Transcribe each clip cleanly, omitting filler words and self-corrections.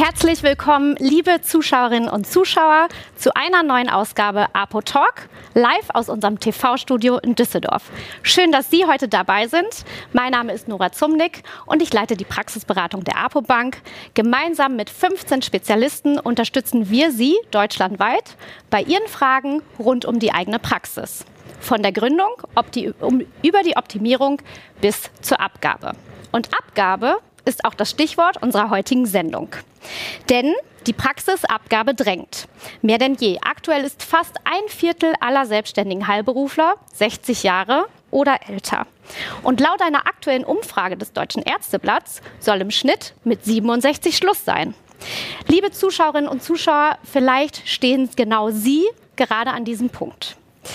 Herzlich willkommen, liebe Zuschauerinnen und Zuschauer, zu einer neuen Ausgabe APO Talk, live aus unserem TV-Studio in Düsseldorf. Schön, dass Sie heute dabei sind. Mein Name ist Nora Zumnick und ich leite die Praxisberatung der APO Bank. Gemeinsam mit 15 Spezialisten unterstützen wir Sie deutschlandweit bei Ihren Fragen rund um die eigene Praxis. Von der Gründung über die Optimierung bis zur Abgabe. Und Abgabe ist auch das Stichwort unserer heutigen Sendung. Denn die Praxisabgabe drängt. Mehr denn je. Aktuell ist fast 1/4 aller selbstständigen Heilberufler 60 Jahre oder älter. Und laut einer aktuellen Umfrage des Deutschen Ärzteblatts soll im Schnitt mit 67 Schluss sein. Liebe Zuschauerinnen und Zuschauer, vielleicht stehen genau Sie gerade an diesem Punkt.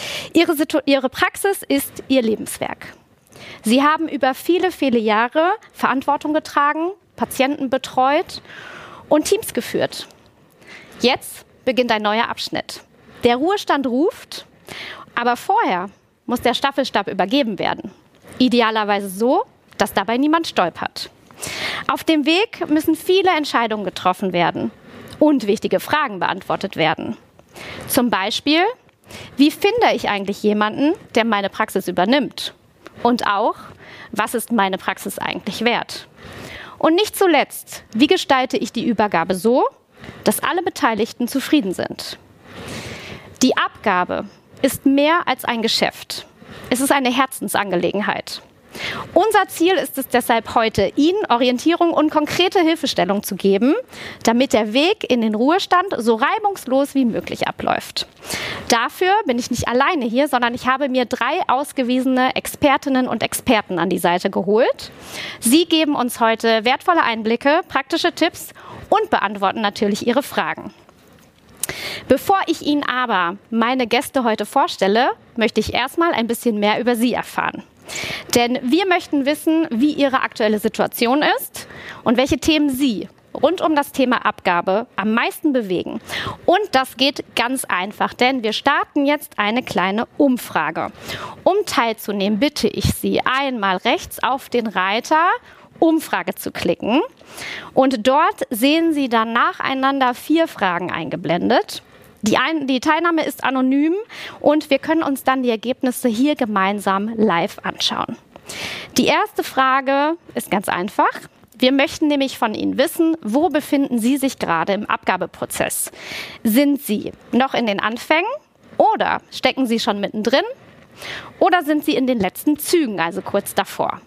Ihre Praxis ist Ihr Lebenswerk. Sie haben über viele, viele Jahre Verantwortung getragen, Patienten betreut und Teams geführt. Jetzt beginnt ein neuer Abschnitt. Der Ruhestand ruft, aber vorher muss der Staffelstab übergeben werden. Idealerweise so, dass dabei niemand stolpert. Auf dem Weg müssen viele Entscheidungen getroffen werden und wichtige Fragen beantwortet werden. Zum Beispiel, wie finde ich eigentlich jemanden, der meine Praxis übernimmt? Und auch, was ist meine Praxis eigentlich wert? Und nicht zuletzt, wie gestalte ich die Übergabe so, dass alle Beteiligten zufrieden sind? Die Abgabe ist mehr als ein Geschäft. Es ist eine Herzensangelegenheit. Unser Ziel ist es deshalb heute, Ihnen Orientierung und konkrete Hilfestellung zu geben, damit der Weg in den Ruhestand so reibungslos wie möglich abläuft. Dafür bin ich nicht alleine hier, sondern ich habe mir 3 ausgewiesene Expertinnen und Experten an die Seite geholt. Sie geben uns heute wertvolle Einblicke, praktische Tipps und beantworten natürlich Ihre Fragen. Bevor ich Ihnen aber meine Gäste heute vorstelle, möchte ich erstmal ein bisschen mehr über Sie erfahren. Denn wir möchten wissen, wie Ihre aktuelle Situation ist und welche Themen Sie rund um das Thema Abgabe am meisten bewegen. Und das geht ganz einfach, denn wir starten jetzt eine kleine Umfrage. Um teilzunehmen, bitte ich Sie, einmal rechts auf den Reiter Umfrage zu klicken. Und dort sehen Sie dann nacheinander 4 Fragen eingeblendet. Die Teilnahme ist anonym und wir können uns dann die Ergebnisse hier gemeinsam live anschauen. Die erste Frage ist ganz einfach. Wir möchten nämlich von Ihnen wissen, wo befinden Sie sich gerade im Abgabeprozess? Sind Sie noch in den Anfängen oder stecken Sie schon mittendrin oder sind Sie in den letzten Zügen, also kurz davor?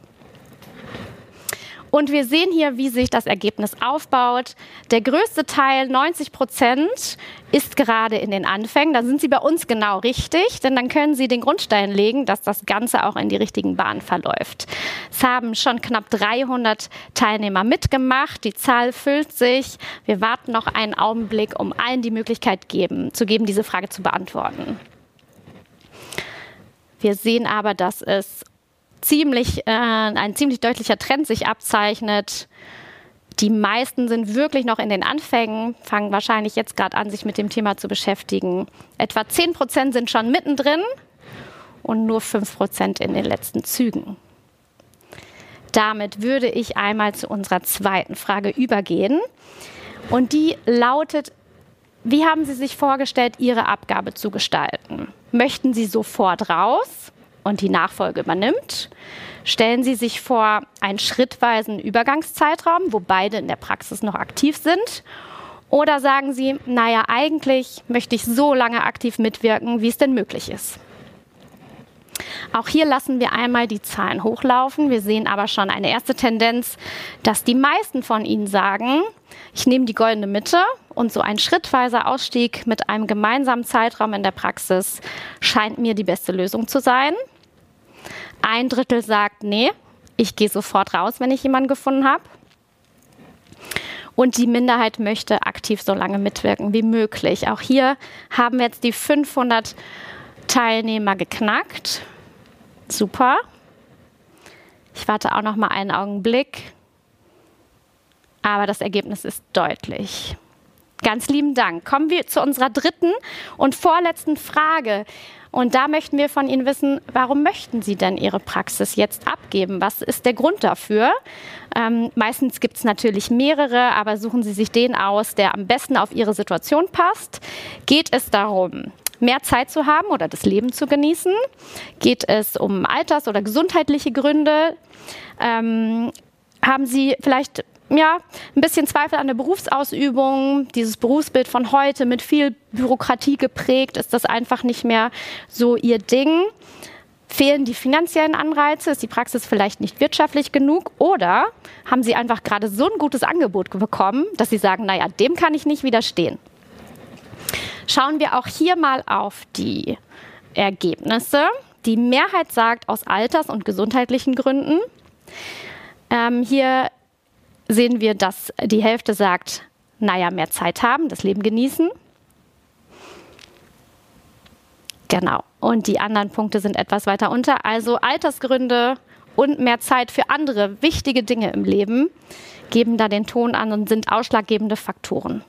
Und wir sehen hier, wie sich das Ergebnis aufbaut. Der größte Teil, 90%, ist gerade in den Anfängen. Da sind Sie bei uns genau richtig, denn dann können Sie den Grundstein legen, dass das Ganze auch in die richtigen Bahnen verläuft. Es haben schon knapp 300 Teilnehmer mitgemacht. Die Zahl füllt sich. Wir warten noch einen Augenblick, um allen die Möglichkeit zu geben, diese Frage zu beantworten. Wir sehen aber, dass es ein ziemlich deutlicher Trend sich abzeichnet. Die meisten sind wirklich noch in den Anfängen, fangen wahrscheinlich jetzt gerade an, sich mit dem Thema zu beschäftigen. Etwa 10% sind schon mittendrin und nur 5% in den letzten Zügen. Damit würde ich einmal zu unserer zweiten Frage übergehen. Und die lautet: Wie haben Sie sich vorgestellt, Ihre Abgabe zu gestalten? Möchten Sie sofort raus und die Nachfolge übernimmt? Stellen Sie sich vor einen schrittweisen Übergangszeitraum, wo beide in der Praxis noch aktiv sind? Oder sagen Sie, naja, eigentlich möchte ich so lange aktiv mitwirken, wie es denn möglich ist? Auch hier lassen wir einmal die Zahlen hochlaufen. Wir sehen aber schon eine erste Tendenz, dass die meisten von Ihnen sagen, ich nehme die goldene Mitte und so ein schrittweiser Ausstieg mit einem gemeinsamen Zeitraum in der Praxis scheint mir die beste Lösung zu sein. 1/3 sagt, nee, ich gehe sofort raus, wenn ich jemanden gefunden habe. Und die Minderheit möchte aktiv so lange mitwirken wie möglich. Auch hier haben wir jetzt die 500 Teilnehmer geknackt. Super. Ich warte auch noch mal einen Augenblick. Aber das Ergebnis ist deutlich. Ganz lieben Dank. Kommen wir zu unserer dritten und vorletzten Frage. Und da möchten wir von Ihnen wissen, warum möchten Sie denn Ihre Praxis jetzt abgeben? Was ist der Grund dafür? Meistens gibt es natürlich mehrere, aber suchen Sie sich den aus, der am besten auf Ihre Situation passt. Geht es darum, mehr Zeit zu haben oder das Leben zu genießen? Geht es um Alters- oder gesundheitliche Gründe? Haben Sie vielleicht ein bisschen Zweifel an der Berufsausübung, dieses Berufsbild von heute mit viel Bürokratie geprägt, ist das einfach nicht mehr so Ihr Ding? Fehlen die finanziellen Anreize? Ist die Praxis vielleicht nicht wirtschaftlich genug? Oder haben Sie einfach gerade so ein gutes Angebot bekommen, dass Sie sagen, naja, dem kann ich nicht widerstehen? Schauen wir auch hier mal auf die Ergebnisse. Die Mehrheit sagt aus alters- und gesundheitlichen Gründen. Hier sehen wir, dass die Hälfte sagt, naja, mehr Zeit haben, das Leben genießen. Genau. Und die anderen Punkte sind etwas weiter unter. Also Altersgründe und mehr Zeit für andere wichtige Dinge im Leben geben da den Ton an und sind ausschlaggebende Faktoren.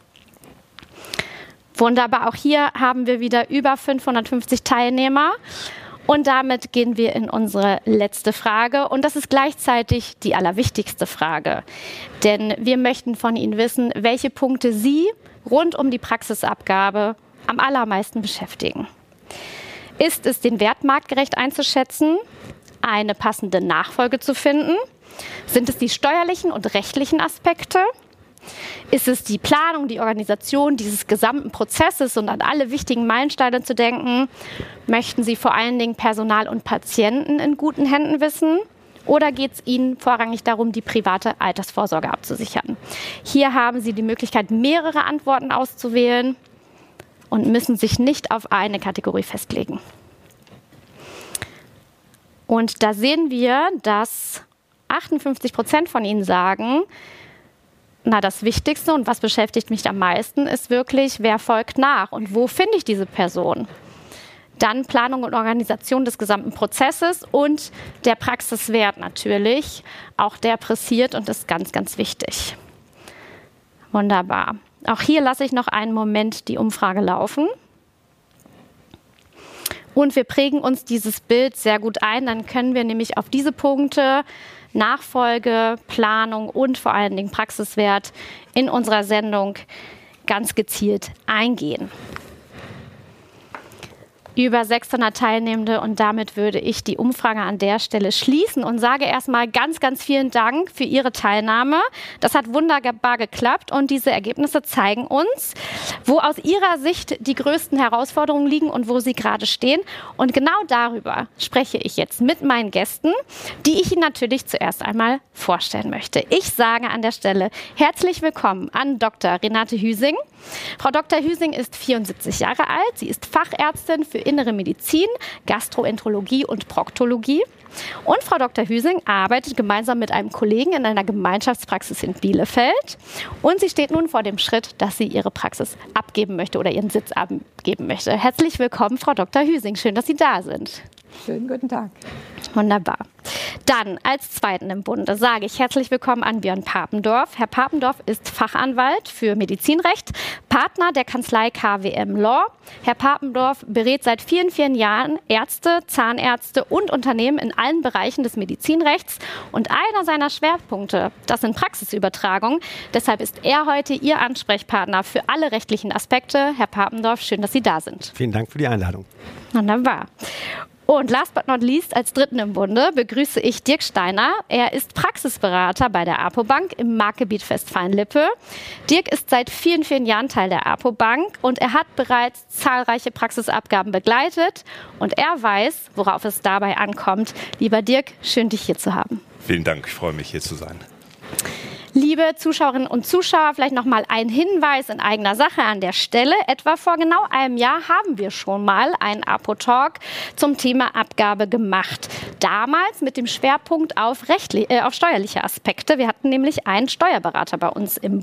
Wunderbar. Auch hier haben wir wieder über 550 Teilnehmer. Und damit gehen wir in unsere letzte Frage. Und das ist gleichzeitig die allerwichtigste Frage. Denn wir möchten von Ihnen wissen, welche Punkte Sie rund um die Praxisabgabe am allermeisten beschäftigen. Ist es, den Wert marktgerecht einzuschätzen, eine passende Nachfolge zu finden? Sind es die steuerlichen und rechtlichen Aspekte? Ist es die Planung, die Organisation dieses gesamten Prozesses und an alle wichtigen Meilensteine zu denken? Möchten Sie vor allen Dingen Personal und Patienten in guten Händen wissen? Oder geht es Ihnen vorrangig darum, die private Altersvorsorge abzusichern? Hier haben Sie die Möglichkeit, mehrere Antworten auszuwählen und müssen sich nicht auf eine Kategorie festlegen. Und da sehen wir, dass 58% von Ihnen sagen, das Wichtigste und was beschäftigt mich am meisten, ist wirklich, wer folgt nach und wo finde ich diese Person? Dann Planung und Organisation des gesamten Prozesses und der Praxiswert natürlich. Auch der pressiert und ist ganz, ganz wichtig. Wunderbar. Auch hier lasse ich noch einen Moment die Umfrage laufen. Und wir prägen uns dieses Bild sehr gut ein. Dann können wir nämlich auf diese Punkte Nachfolge, Planung und vor allen Dingen Praxiswert in unserer Sendung ganz gezielt eingehen. Über 600 Teilnehmende und damit würde ich die Umfrage an der Stelle schließen und sage erstmal ganz, ganz vielen Dank für Ihre Teilnahme. Das hat wunderbar geklappt und diese Ergebnisse zeigen uns, wo aus Ihrer Sicht die größten Herausforderungen liegen und wo Sie gerade stehen. Und genau darüber spreche ich jetzt mit meinen Gästen, die ich Ihnen natürlich zuerst einmal vorstellen möchte. Ich sage an der Stelle herzlich willkommen an Dr. Renate Hüsing. Frau Dr. Hüsing ist 74 Jahre alt. Sie ist Fachärztin für Innere Medizin, Gastroenterologie und Proktologie. Und Frau Dr. Hüsing arbeitet gemeinsam mit einem Kollegen in einer Gemeinschaftspraxis in Bielefeld. Und sie steht nun vor dem Schritt, dass sie ihre Praxis abgeben möchte oder ihren Sitz abgeben möchte. Herzlich willkommen, Frau Dr. Hüsing. Schön, dass Sie da sind. Schönen guten Tag. Wunderbar. Dann als Zweiten im Bunde sage ich herzlich willkommen an Björn Papendorf. Herr Papendorf ist Fachanwalt für Medizinrecht, Partner der Kanzlei KWM Law. Herr Papendorf berät seit vielen, vielen Jahren Ärzte, Zahnärzte und Unternehmen in allen Bereichen des Medizinrechts. Und einer seiner Schwerpunkte, das sind Praxisübertragungen. Deshalb ist er heute Ihr Ansprechpartner für alle rechtlichen Aspekte. Herr Papendorf, schön, dass Sie da sind. Vielen Dank für die Einladung. Wunderbar. Und last but not least, als Dritten im Bunde begrüße ich Dirk Steiner. Er ist Praxisberater bei der APO-Bank im Marktgebiet Westfalen-Lippe. Dirk ist seit vielen, vielen Jahren Teil der APO-Bank und er hat bereits zahlreiche Praxisabgaben begleitet und er weiß, worauf es dabei ankommt. Lieber Dirk, schön, dich hier zu haben. Vielen Dank, ich freue mich, hier zu sein. Liebe Zuschauerinnen und Zuschauer, vielleicht noch mal ein Hinweis in eigener Sache an der Stelle. Etwa vor genau einem Jahr haben wir schon mal einen APO-Talk zum Thema Abgabe gemacht. Damals mit dem Schwerpunkt auf steuerliche Aspekte. Wir hatten nämlich einen Steuerberater bei uns im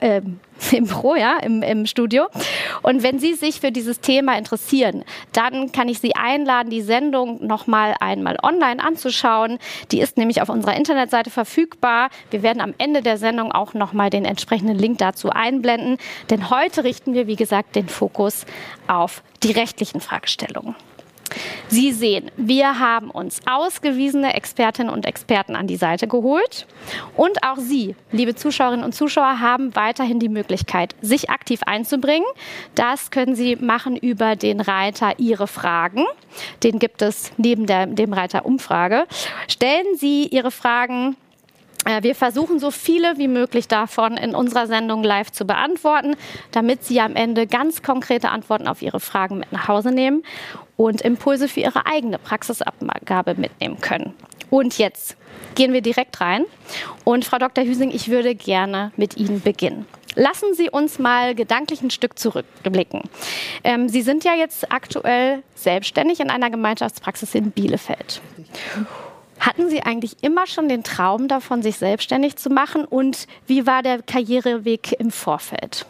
Studio. Und wenn Sie sich für dieses Thema interessieren, dann kann ich Sie einladen, die Sendung einmal online anzuschauen. Die ist nämlich auf unserer Internetseite verfügbar. Wir werden am Ende der Sendung auch nochmal den entsprechenden Link dazu einblenden. Denn heute richten wir, wie gesagt, den Fokus auf die rechtlichen Fragestellungen. Sie sehen, wir haben uns ausgewiesene Expertinnen und Experten an die Seite geholt. Und auch Sie, liebe Zuschauerinnen und Zuschauer, haben weiterhin die Möglichkeit, sich aktiv einzubringen. Das können Sie machen über den Reiter Ihre Fragen. Den gibt es neben dem Reiter Umfrage. Stellen Sie Ihre Fragen. Wir versuchen, so viele wie möglich davon in unserer Sendung live zu beantworten, damit Sie am Ende ganz konkrete Antworten auf Ihre Fragen mit nach Hause nehmen und Impulse für Ihre eigene Praxisabgabe mitnehmen können. Und jetzt gehen wir direkt rein. Und Frau Dr. Hüsing, ich würde gerne mit Ihnen beginnen. Lassen Sie uns mal gedanklich ein Stück zurückblicken. Sie sind ja jetzt aktuell selbstständig in einer Gemeinschaftspraxis in Bielefeld. Hatten Sie eigentlich immer schon den Traum davon, sich selbstständig zu machen? Und wie war der Karriereweg im Vorfeld?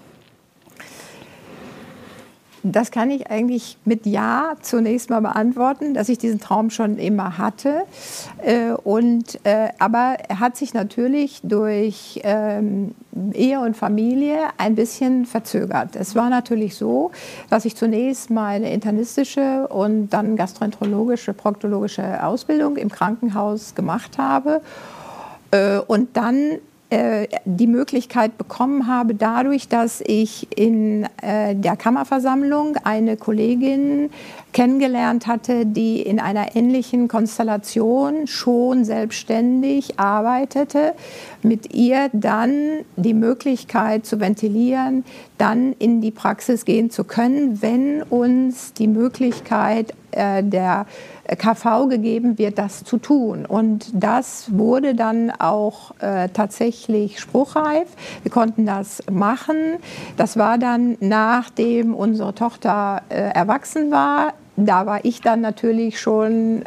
Das kann ich eigentlich mit Ja zunächst mal beantworten, dass ich diesen Traum schon immer hatte. Aber er hat sich natürlich durch Ehe und Familie ein bisschen verzögert. Es war natürlich so, dass ich zunächst meine internistische und dann gastroenterologische, proktologische Ausbildung im Krankenhaus gemacht habe und dann die Möglichkeit bekommen habe, dadurch, dass ich in der Kammerversammlung eine Kollegin kennengelernt hatte, die in einer ähnlichen Konstellation schon selbstständig arbeitete, mit ihr dann die Möglichkeit zu ventilieren, dann in die Praxis gehen zu können, wenn uns die Möglichkeit der KV gegeben wird, das zu tun. Und das wurde dann auch tatsächlich spruchreif. Wir konnten das machen. Das war dann, nachdem unsere Tochter erwachsen war. Da war ich dann natürlich schon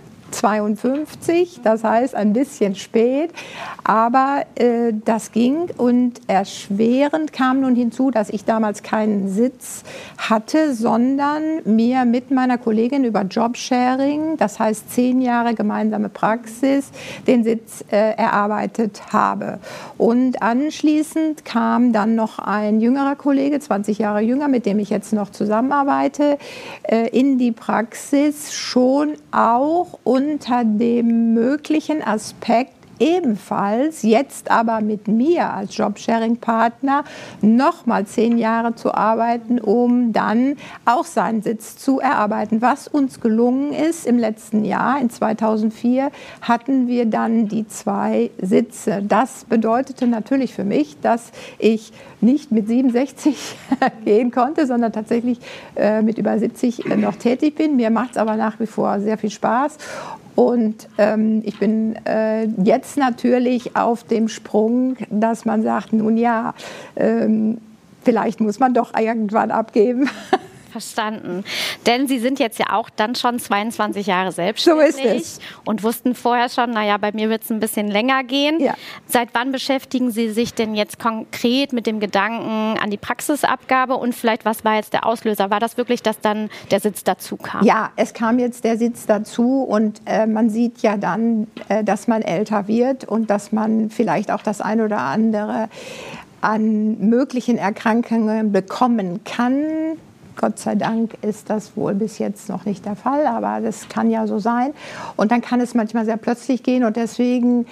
52, das heißt ein bisschen spät, aber das ging. Und erschwerend kam nun hinzu, dass ich damals keinen Sitz hatte, sondern mir mit meiner Kollegin über Jobsharing, das heißt 10 Jahre gemeinsame Praxis, den Sitz erarbeitet habe. Und anschließend kam dann noch ein jüngerer Kollege, 20 Jahre jünger, mit dem ich jetzt noch zusammenarbeite, in die Praxis, schon auch unter dem möglichen Aspekt, ebenfalls jetzt aber mit mir als Jobsharing-Partner noch mal 10 Jahre zu arbeiten, um dann auch seinen Sitz zu erarbeiten. Was uns gelungen ist im letzten Jahr, in 2004, hatten wir dann die 2 Sitze. Das bedeutete natürlich für mich, dass ich nicht mit 67 gehen konnte, sondern tatsächlich mit über 70 noch tätig bin. Mir macht es aber nach wie vor sehr viel Spaß. Und ich bin jetzt natürlich auf dem Sprung, dass man sagt, nun ja, vielleicht muss man doch irgendwann abgeben. Verstanden. Denn Sie sind jetzt ja auch dann schon 22 Jahre selbstständig. So ist es. Und wussten vorher schon, naja, bei mir wird es ein bisschen länger gehen. Ja. Seit wann beschäftigen Sie sich denn jetzt konkret mit dem Gedanken an die Praxisabgabe? Und vielleicht, was war jetzt der Auslöser? War das wirklich, dass dann der Sitz dazu kam? Ja, es kam jetzt der Sitz dazu und man sieht ja dann, dass man älter wird und dass man vielleicht auch das ein oder andere an möglichen Erkrankungen bekommen kann. Gott sei Dank ist das wohl bis jetzt noch nicht der Fall, aber das kann ja so sein. Und dann kann es manchmal sehr plötzlich gehen und deswegen,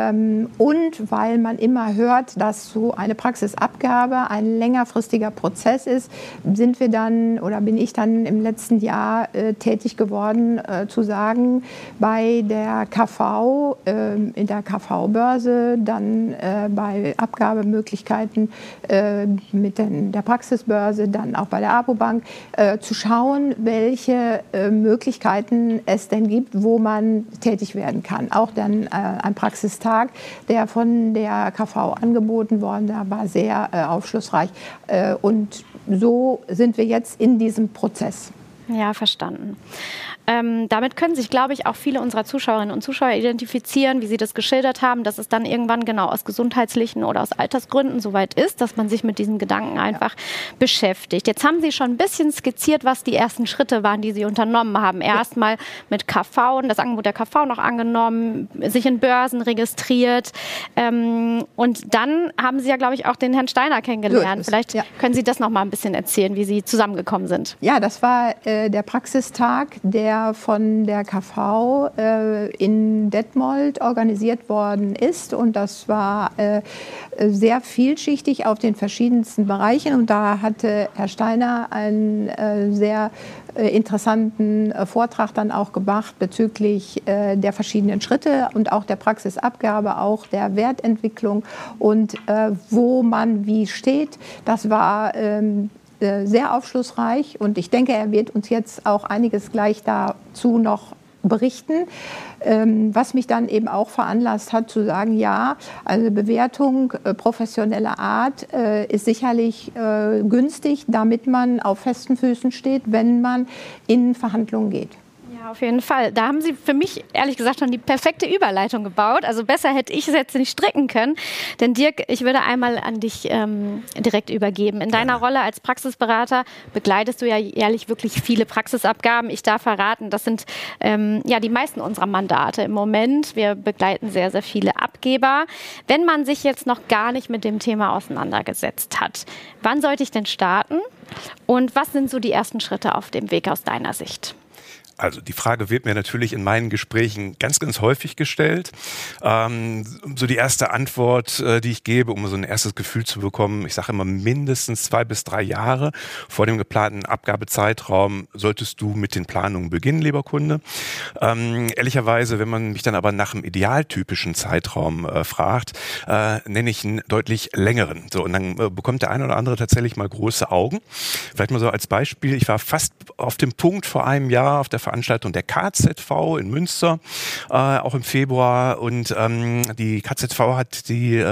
und weil man immer hört, dass so eine Praxisabgabe ein längerfristiger Prozess ist, sind wir dann oder bin ich dann im letzten Jahr tätig geworden, zu sagen, bei der KV, in der KV-Börse, dann bei Abgabemöglichkeiten mit der Praxisbörse, dann auch bei der APO-Bank, zu schauen, welche Möglichkeiten es denn gibt, wo man tätig werden kann. Auch dann ein Praxistag, der von der KV angeboten worden, der war sehr aufschlussreich. Und so sind wir jetzt in diesem Prozess. Ja, verstanden. Damit können sich, glaube ich, auch viele unserer Zuschauerinnen und Zuschauer identifizieren, wie Sie das geschildert haben, dass es dann irgendwann genau aus gesundheitlichen oder aus Altersgründen soweit ist, dass man sich mit diesen Gedanken einfach beschäftigt. Jetzt haben Sie schon ein bisschen skizziert, was die ersten Schritte waren, die Sie unternommen haben. Erstmal mit KV, das Angebot der KV noch angenommen, sich in Börsen registriert. Und dann haben Sie ja, glaube ich, auch den Herrn Steiner kennengelernt. Vielleicht können Sie das noch mal ein bisschen erzählen, wie Sie zusammengekommen sind. Ja, das war der Praxistag, der von der KV in Detmold organisiert worden ist. Und das war sehr vielschichtig auf den verschiedensten Bereichen. Und da hatte Herr Steiner einen sehr interessanten Vortrag dann auch gemacht bezüglich der verschiedenen Schritte und auch der Praxisabgabe, auch der Wertentwicklung und wo man wie steht. Das war sehr aufschlussreich und ich denke, er wird uns jetzt auch einiges gleich dazu noch berichten, was mich dann eben auch veranlasst hat zu sagen, ja, also Bewertung professioneller Art ist sicherlich günstig, damit man auf festen Füßen steht, wenn man in Verhandlungen geht. Ja, auf jeden Fall. Da haben Sie für mich, ehrlich gesagt, schon die perfekte Überleitung gebaut. Also besser hätte ich es jetzt nicht stricken können. Denn Dirk, ich würde einmal an dich direkt übergeben. In deiner Rolle als Praxisberater begleitest du ja jährlich wirklich viele Praxisabgaben. Ich darf verraten, das sind die meisten unserer Mandate im Moment. Wir begleiten sehr, sehr viele Abgeber. Wenn man sich jetzt noch gar nicht mit dem Thema auseinandergesetzt hat, wann sollte ich denn starten? Und was sind so die ersten Schritte auf dem Weg aus deiner Sicht? Also die Frage wird mir natürlich in meinen Gesprächen ganz, ganz häufig gestellt. So die erste Antwort, die ich gebe, um so ein erstes Gefühl zu bekommen, ich sage immer mindestens 2 bis 3 Jahre vor dem geplanten Abgabezeitraum solltest du mit den Planungen beginnen, lieber Kunde. Ehrlicherweise, wenn man mich dann aber nach einem idealtypischen Zeitraum fragt, nenne ich einen deutlich längeren. So, und dann bekommt der eine oder andere tatsächlich mal große Augen. Vielleicht mal so als Beispiel, ich war fast auf dem Punkt vor einem Jahr auf der Veranstaltung der KZV in Münster, auch im Februar. Und die KZV hat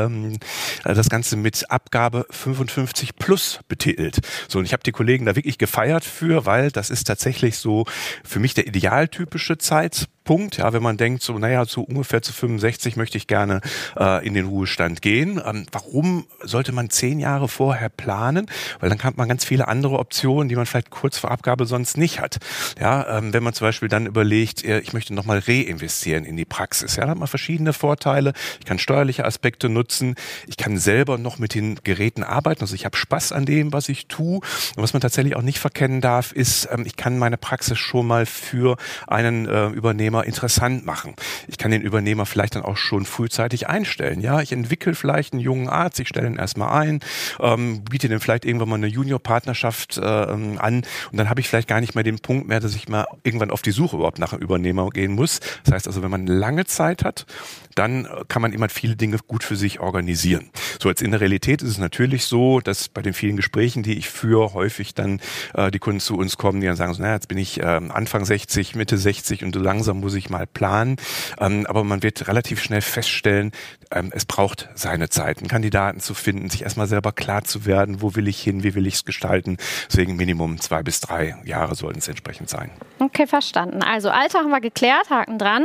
das Ganze mit Abgabe 55 plus betitelt. So, und ich habe die Kollegen da wirklich gefeiert für, weil das ist tatsächlich so für mich der idealtypische Zeitpunkt. Ja, wenn man denkt, so ungefähr zu 65 möchte ich gerne in den Ruhestand gehen. Warum sollte man 10 Jahre vorher planen? Weil dann hat man ganz viele andere Optionen, die man vielleicht kurz vor Abgabe sonst nicht hat. Ja, wenn man zum Beispiel dann überlegt, ich möchte nochmal reinvestieren in die Praxis. Ja, da hat man verschiedene Vorteile. Ich kann steuerliche Aspekte nutzen. Ich kann selber noch mit den Geräten arbeiten. Also ich habe Spaß an dem, was ich tue. Und was man tatsächlich auch nicht verkennen darf, ist, ich kann meine Praxis schon mal für einen Übernehmer interessant machen. Ich kann den Übernehmer vielleicht dann auch schon frühzeitig einstellen. Ja, ich entwickle vielleicht einen jungen Arzt, ich stelle ihn erstmal ein, biete dem vielleicht irgendwann mal eine Junior-Partnerschaft an und dann habe ich vielleicht gar nicht mehr den Punkt mehr, dass ich mal irgendwann auf die Suche überhaupt nach einem Übernehmer gehen muss. Das heißt also, wenn man lange Zeit hat, dann kann man immer viele Dinge gut für sich organisieren. So, jetzt in der Realität ist es natürlich so, dass bei den vielen Gesprächen, die ich führe, häufig dann die Kunden zu uns kommen, die dann sagen so, jetzt bin ich Anfang 60, Mitte 60 und so langsam muss ich mal planen. Aber man wird relativ schnell feststellen, es braucht seine Zeit, einen Kandidaten zu finden, sich erstmal selber klar zu werden, wo will ich hin, wie will ich es gestalten. Deswegen Minimum 2 bis 3 Jahre sollten es entsprechend sein. Okay, verstanden. Also Alter haben wir geklärt, Haken dran.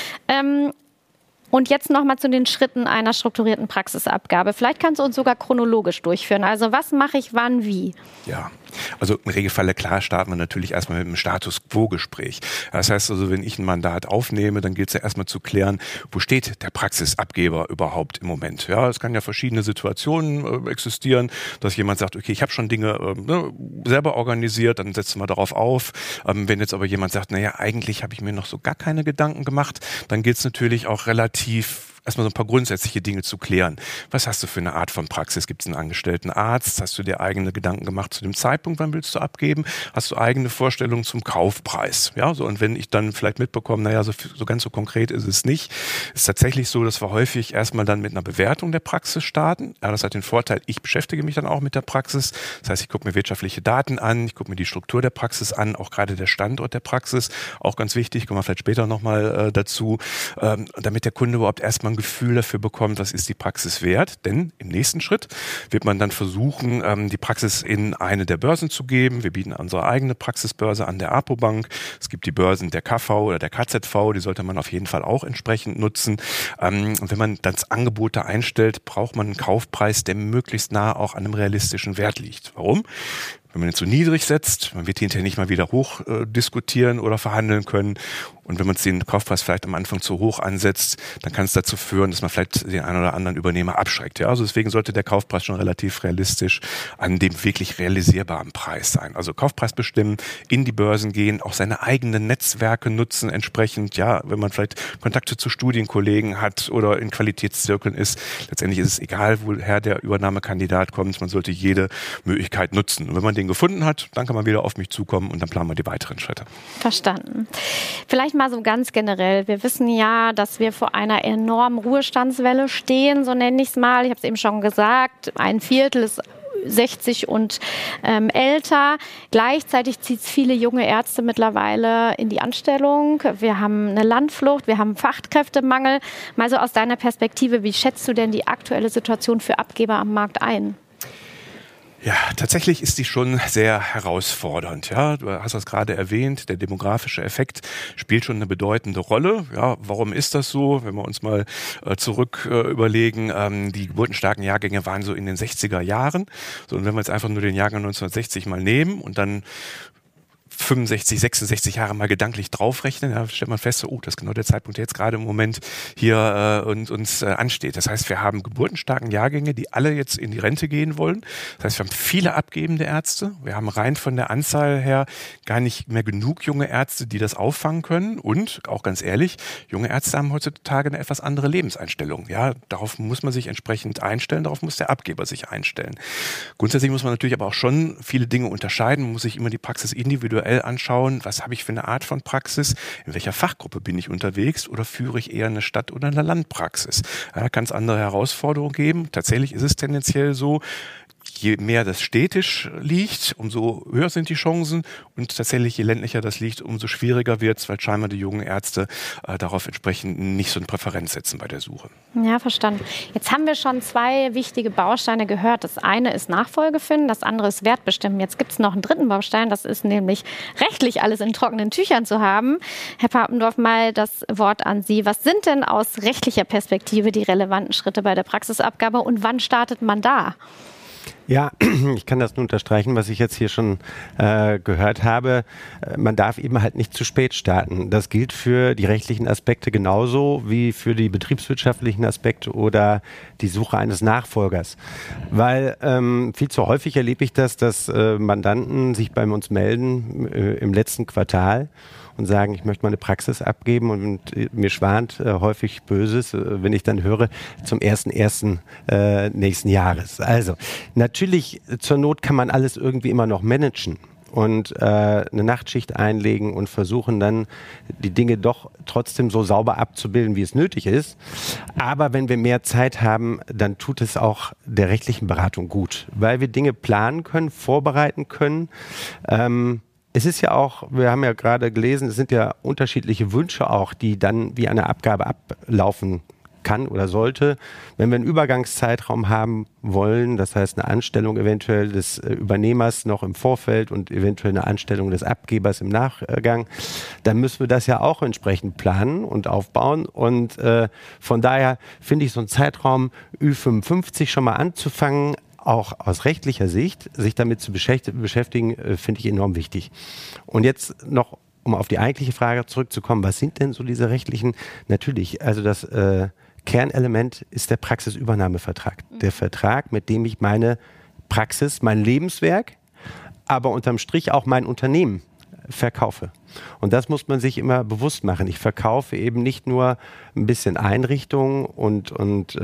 Und jetzt nochmal zu den Schritten einer strukturierten Praxisabgabe. Vielleicht kannst du uns sogar chronologisch durchführen. Also was mache ich wann, wie? Ja, also im Regelfall, klar, starten wir natürlich erstmal mit einem Status-Quo-Gespräch. Das heißt also, wenn ich ein Mandat aufnehme, dann gilt es ja erstmal zu klären, wo steht der Praxisabgeber überhaupt im Moment. Ja, es kann ja verschiedene Situationen existieren, dass jemand sagt, okay, ich habe schon Dinge selber organisiert, dann setzen wir darauf auf. Wenn jetzt aber jemand sagt, eigentlich habe ich mir noch so gar keine Gedanken gemacht, dann gilt es natürlich auch relativ erstmal so ein paar grundsätzliche Dinge zu klären. Was hast du für eine Art von Praxis? Gibt es einen angestellten Arzt? Hast du dir eigene Gedanken gemacht zu dem Zeitpunkt, wann willst du abgeben? Hast du eigene Vorstellungen zum Kaufpreis? Ja, so, und wenn ich dann vielleicht mitbekomme, so ganz so konkret ist es nicht, ist tatsächlich so, dass wir häufig erstmal dann mit einer Bewertung der Praxis starten. Ja, das hat den Vorteil, ich beschäftige mich dann auch mit der Praxis. Das heißt, ich gucke mir wirtschaftliche Daten an, ich gucke mir die Struktur der Praxis an, auch gerade der Standort der Praxis, auch ganz wichtig, kommen wir vielleicht später nochmal dazu, damit der Kunde überhaupt erstmal ein Gefühl dafür bekommt, was ist die Praxis wert. Denn im nächsten Schritt wird man dann versuchen, die Praxis in eine der Börsen zu geben. Wir bieten unsere eigene Praxisbörse an der APO-Bank. Es gibt die Börsen der KV oder der KZV, die sollte man auf jeden Fall auch entsprechend nutzen. Und wenn man dann Angebote einstellt, braucht man einen Kaufpreis, der möglichst nah auch an einem realistischen Wert liegt. Warum? Wenn man ihn zu niedrig setzt, man wird hinterher nicht mal wieder hoch diskutieren oder verhandeln können. Und wenn man den Kaufpreis vielleicht am Anfang zu hoch ansetzt, dann kann es dazu führen, dass man vielleicht den einen oder anderen Übernehmer abschreckt. Ja, also deswegen sollte der Kaufpreis schon relativ realistisch an dem wirklich realisierbaren Preis sein. Also Kaufpreis bestimmen, in die Börsen gehen, auch seine eigenen Netzwerke nutzen entsprechend. Ja, wenn man vielleicht Kontakte zu Studienkollegen hat oder in Qualitätszirkeln ist, letztendlich ist es egal, woher der Übernahmekandidat kommt. Man sollte jede Möglichkeit nutzen. Und wenn man den gefunden hat, dann kann man wieder auf mich zukommen und dann planen wir die weiteren Schritte. Verstanden. Vielleicht mal so ganz generell. Wir wissen ja, dass wir vor einer enormen Ruhestandswelle stehen, so nenne ich es mal. Ich habe es eben schon gesagt, 1/4 ist 60 und älter. Gleichzeitig zieht es viele junge Ärzte mittlerweile in die Anstellung. Wir haben eine Landflucht, wir haben Fachkräftemangel. Mal so aus deiner Perspektive, wie schätzt du denn die aktuelle Situation für Abgeber am Markt ein? Ja, tatsächlich ist die schon sehr herausfordernd. Ja, du hast das gerade erwähnt, der demografische Effekt spielt schon eine bedeutende Rolle. Ja, warum ist das so? Wenn wir uns mal zurück überlegen, die geburtenstarken Jahrgänge waren so in den 60er Jahren. So, und wenn wir jetzt einfach nur den Jahrgang 1960 mal nehmen und dann 65, 66 Jahre mal gedanklich draufrechnen, da stellt man fest, so, das ist genau der Zeitpunkt, der jetzt gerade im Moment hier uns ansteht. Das heißt, wir haben geburtenstarken Jahrgänge, die alle jetzt in die Rente gehen wollen. Das heißt, wir haben viele abgebende Ärzte. Wir haben rein von der Anzahl her gar nicht mehr genug junge Ärzte, die das auffangen können. Und, auch ganz ehrlich, junge Ärzte haben heutzutage eine etwas andere Lebenseinstellung. Ja, darauf muss man sich entsprechend einstellen, darauf muss der Abgeber sich einstellen. Grundsätzlich muss man natürlich aber auch schon viele Dinge unterscheiden. Man muss sich immer die Praxis individuell anschauen, was habe ich für eine Art von Praxis, in welcher Fachgruppe bin ich unterwegs oder führe ich eher eine Stadt- oder eine Landpraxis. Da kann es andere Herausforderungen geben. Tatsächlich ist es tendenziell so, je mehr das städtisch liegt, umso höher sind die Chancen und tatsächlich je ländlicher das liegt, umso schwieriger wird es, weil scheinbar die jungen Ärzte darauf entsprechend nicht so eine Präferenz setzen bei der Suche. Ja, verstanden. Jetzt haben wir schon 2 wichtige Bausteine gehört. Das eine ist Nachfolge finden, das andere ist Wert bestimmen. Jetzt gibt es noch einen dritten Baustein, das ist nämlich rechtlich alles in trockenen Tüchern zu haben. Herr Papendorf, mal das Wort an Sie. Was sind denn aus rechtlicher Perspektive die relevanten Schritte bei der Praxisabgabe und wann startet man da? Ja, ich kann das nur unterstreichen, was ich jetzt hier schon gehört habe. Man darf eben halt nicht zu spät starten. Das gilt für die rechtlichen Aspekte genauso wie für die betriebswirtschaftlichen Aspekte oder die Suche eines Nachfolgers. Weil viel zu häufig erlebe ich das, dass Mandanten sich bei uns melden im letzten Quartal und sagen, ich möchte mal eine Praxis abgeben und mir schwant häufig Böses, wenn ich dann höre, zum 1.1. Nächsten Jahres. Also natürlich, zur Not kann man alles irgendwie immer noch managen und eine Nachtschicht einlegen und versuchen dann die Dinge doch trotzdem so sauber abzubilden, wie es nötig ist. Aber wenn wir mehr Zeit haben, dann tut es auch der rechtlichen Beratung gut, weil wir Dinge planen können, vorbereiten können. Es ist ja auch, wir haben ja gerade gelesen, es sind ja unterschiedliche Wünsche auch, die dann wie eine Abgabe ablaufen kann oder sollte. Wenn wir einen Übergangszeitraum haben wollen, das heißt eine Anstellung eventuell des Übernehmers noch im Vorfeld und eventuell eine Anstellung des Abgebers im Nachgang, dann müssen wir das ja auch entsprechend planen und aufbauen. Und von daher finde ich so einen Zeitraum Ü55 schon mal anzufangen, auch aus rechtlicher Sicht, sich damit zu beschäftigen, finde ich enorm wichtig. Und jetzt noch, um auf die eigentliche Frage zurückzukommen, was sind denn so diese rechtlichen? Natürlich, also das Kernelement ist der Praxisübernahmevertrag. Der Vertrag, mit dem ich meine Praxis, mein Lebenswerk, aber unterm Strich auch mein Unternehmen verkaufe. Und das muss man sich immer bewusst machen. Ich verkaufe eben nicht nur ein bisschen Einrichtung und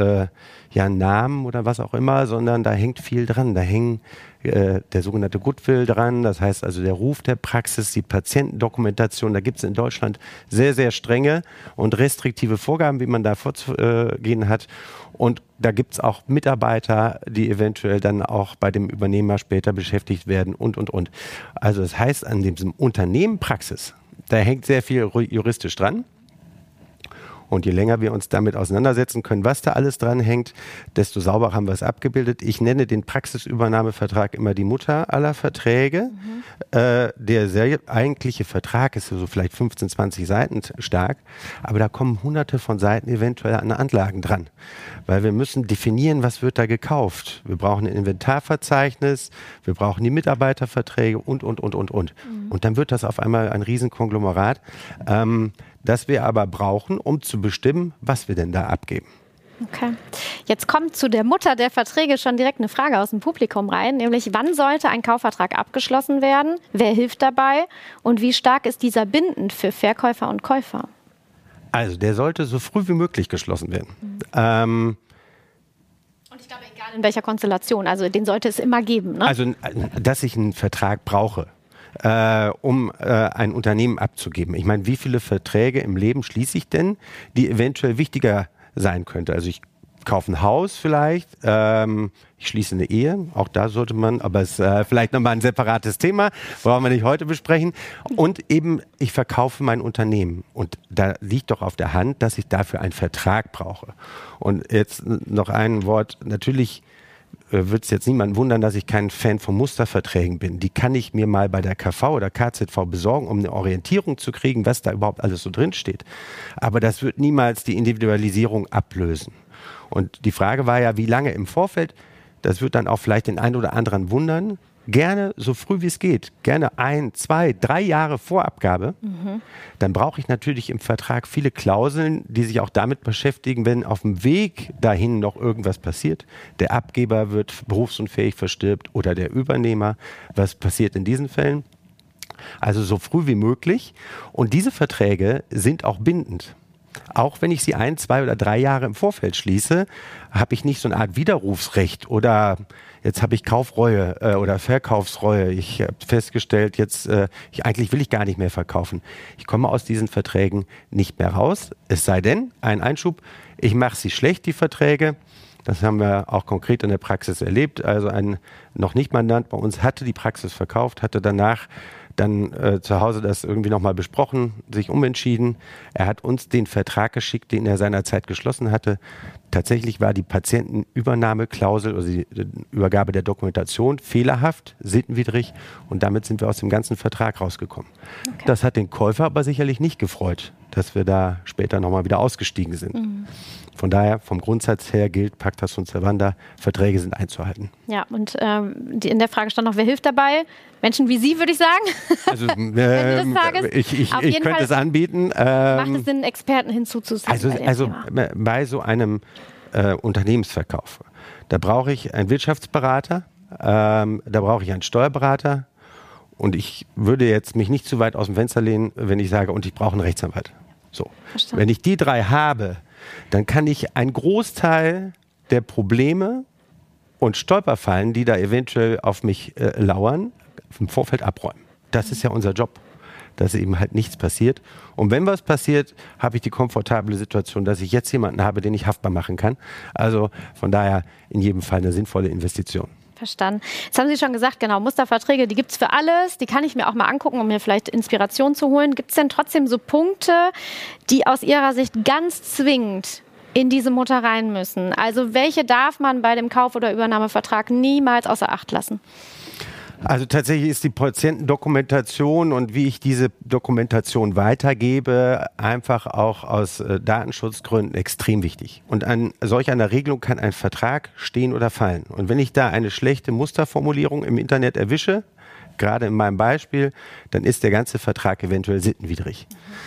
Namen oder was auch immer, sondern da hängt viel dran. Da hängt der sogenannte Goodwill dran, das heißt also der Ruf der Praxis, die Patientendokumentation. Da gibt es in Deutschland sehr, sehr strenge und restriktive Vorgaben, wie man da vorzugehen hat. Und da gibt es auch Mitarbeiter, die eventuell dann auch bei dem Übernehmer später beschäftigt werden und. Also das heißt, an diesem Unternehmen Praxis, da hängt sehr viel juristisch dran. Und je länger wir uns damit auseinandersetzen können, was da alles dran hängt, desto sauberer haben wir es abgebildet. Ich nenne den Praxisübernahmevertrag immer die Mutter aller Verträge. Der eigentliche Vertrag ist so vielleicht 15, 20 Seiten stark, aber da kommen hunderte von Seiten eventuell an Anlagen dran. Weil wir müssen definieren, was wird da gekauft. Wir brauchen ein Inventarverzeichnis, wir brauchen die Mitarbeiterverträge und. Und dann wird das auf einmal ein Riesenkonglomerat, das wir aber brauchen, um zu bestimmen, was wir denn da abgeben. Okay. Jetzt kommt zu der Mutter der Verträge schon direkt eine Frage aus dem Publikum rein, nämlich wann sollte ein Kaufvertrag abgeschlossen werden? Wer hilft dabei? Und wie stark ist dieser bindend für Verkäufer und Käufer? Also der sollte so früh wie möglich geschlossen werden. Und ich glaube, egal in welcher Konstellation, also den sollte es immer geben. Ne? Also, dass ich einen Vertrag brauche, um ein Unternehmen abzugeben. Ich meine, wie viele Verträge im Leben schließe ich denn, die eventuell wichtiger sein könnte? Also ich kaufe ein Haus vielleicht, ich schließe eine Ehe, auch da sollte man, aber es ist vielleicht nochmal ein separates Thema, brauchen wir nicht heute besprechen. Und eben, ich verkaufe mein Unternehmen und da liegt doch auf der Hand, dass ich dafür einen Vertrag brauche. Und jetzt noch ein Wort, natürlich wird es jetzt niemanden wundern, dass ich kein Fan von Musterverträgen bin. Die kann ich mir mal bei der KV oder KZV besorgen, um eine Orientierung zu kriegen, was da überhaupt alles so drin steht. Aber das wird niemals die Individualisierung ablösen. Und die Frage war ja, wie lange im Vorfeld? Das wird dann auch vielleicht den einen oder anderen wundern. Gerne so früh wie es geht, gerne 1, 2, 3 Jahre vor Abgabe. Dann brauche ich natürlich im Vertrag viele Klauseln, die sich auch damit beschäftigen, wenn auf dem Weg dahin noch irgendwas passiert. Der Abgeber wird berufsunfähig, verstirbt oder der Übernehmer. Was passiert in diesen Fällen? Also so früh wie möglich. Und diese Verträge sind auch bindend. Auch wenn ich sie 1, 2 oder 3 Jahre im Vorfeld schließe, habe ich nicht so eine Art Widerrufsrecht oder jetzt habe ich Kaufreue oder Verkaufsreue. Ich habe festgestellt, eigentlich will ich gar nicht mehr verkaufen. Ich komme aus diesen Verträgen nicht mehr raus. Es sei denn, ein Einschub, ich mache sie schlecht, die Verträge. Das haben wir auch konkret in der Praxis erlebt. Also ein noch nicht Mandant bei uns hatte die Praxis verkauft, hatte danach dann zu Hause das irgendwie nochmal besprochen, sich umentschieden. Er hat uns den Vertrag geschickt, den er seinerzeit geschlossen hatte. Tatsächlich war die Patientenübernahmeklausel, also die Übergabe der Dokumentation, fehlerhaft, sittenwidrig und damit sind wir aus dem ganzen Vertrag rausgekommen. Okay. Das hat den Käufer aber sicherlich nicht gefreut, dass wir da später nochmal wieder ausgestiegen sind. Von daher, vom Grundsatz her gilt Pacta sunt servanda, Verträge sind einzuhalten. Ja, und in der Frage stand noch, wer hilft dabei? Menschen wie Sie, würde ich sagen. Also, ich könnte es anbieten. Macht es Sinn, Experten hinzuzuziehen? Also bei so einem Unternehmensverkauf, da brauche ich einen Wirtschaftsberater, da brauche ich einen Steuerberater und ich würde jetzt mich nicht zu weit aus dem Fenster lehnen, wenn ich sage, und ich brauche einen Rechtsanwalt. So. Wenn ich die 3 habe, dann kann ich einen Großteil der Probleme und Stolperfallen, die da eventuell auf mich lauern, im Vorfeld abräumen. Das ist ja unser Job, dass eben halt nichts passiert. Und wenn was passiert, habe ich die komfortable Situation, dass ich jetzt jemanden habe, den ich haftbar machen kann. Also von daher in jedem Fall eine sinnvolle Investition. Verstanden. Jetzt haben Sie schon gesagt, genau, Musterverträge, die gibt es für alles. Die kann ich mir auch mal angucken, um mir vielleicht Inspiration zu holen. Gibt es denn trotzdem so Punkte, die aus Ihrer Sicht ganz zwingend in diese Mutter rein müssen? Also welche darf man bei dem Kauf- oder Übernahmevertrag niemals außer Acht lassen? Also tatsächlich ist die Patientendokumentation und wie ich diese Dokumentation weitergebe, einfach auch aus Datenschutzgründen extrem wichtig. Und an solch einer Regelung kann ein Vertrag stehen oder fallen. Und wenn ich da eine schlechte Musterformulierung im Internet erwische, gerade in meinem Beispiel, dann ist der ganze Vertrag eventuell sittenwidrig.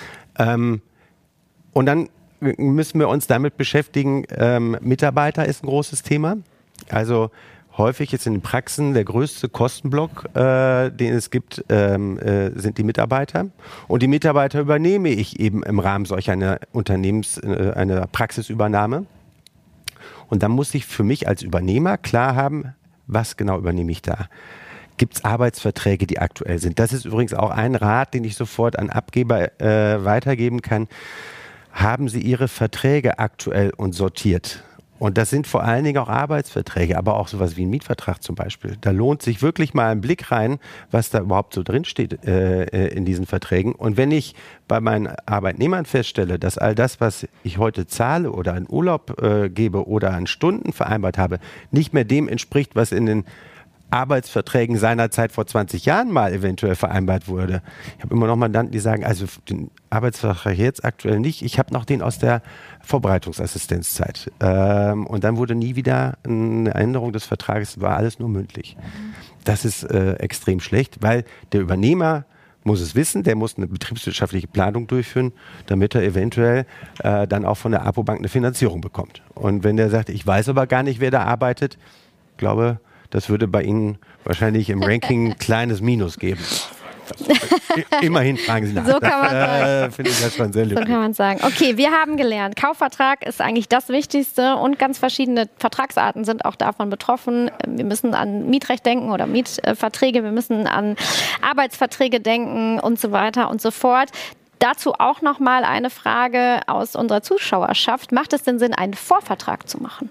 Und dann müssen wir uns damit beschäftigen, Mitarbeiter ist ein großes Thema. Also häufig ist in den Praxen der größte Kostenblock, den es gibt, sind die Mitarbeiter. Und die Mitarbeiter übernehme ich eben im Rahmen solch einer einer Praxisübernahme. Und dann muss ich für mich als Übernehmer klar haben, was genau übernehme ich da. Gibt es Arbeitsverträge, die aktuell sind? Das ist übrigens auch ein Rat, den ich sofort an Abgeber weitergeben kann. Haben Sie Ihre Verträge aktuell und sortiert? Und das sind vor allen Dingen auch Arbeitsverträge, aber auch sowas wie ein Mietvertrag zum Beispiel. Da lohnt sich wirklich mal ein Blick rein, was da überhaupt so drinsteht in diesen Verträgen. Und wenn ich bei meinen Arbeitnehmern feststelle, dass all das, was ich heute zahle oder an Urlaub gebe oder an Stunden vereinbart habe, nicht mehr dem entspricht, was in den Arbeitsverträgen seinerzeit vor 20 Jahren mal eventuell vereinbart wurde. Ich habe immer noch Mandanten, die sagen, also den Arbeitsvertrag jetzt aktuell nicht, ich habe noch den aus der Vorbereitungsassistenzzeit. Und dann wurde nie wieder eine Änderung des Vertrages, war alles nur mündlich. Das ist extrem schlecht, weil der Übernehmer muss es wissen, der muss eine betriebswirtschaftliche Planung durchführen, damit er eventuell dann auch von der APO-Bank eine Finanzierung bekommt. Und wenn der sagt, ich weiß aber gar nicht, wer da arbeitet, ich glaube, das würde bei Ihnen wahrscheinlich im Ranking ein kleines Minus geben. Immerhin fragen Sie nach. So kann man sagen. Finde ich das schon sehr löblich. So kann man sagen. Okay, wir haben gelernt, Kaufvertrag ist eigentlich das Wichtigste und ganz verschiedene Vertragsarten sind auch davon betroffen. Wir müssen an Mietrecht denken oder Mietverträge, wir müssen an Arbeitsverträge denken und so weiter und so fort. Dazu auch noch mal eine Frage aus unserer Zuschauerschaft. Macht es denn Sinn, einen Vorvertrag zu machen?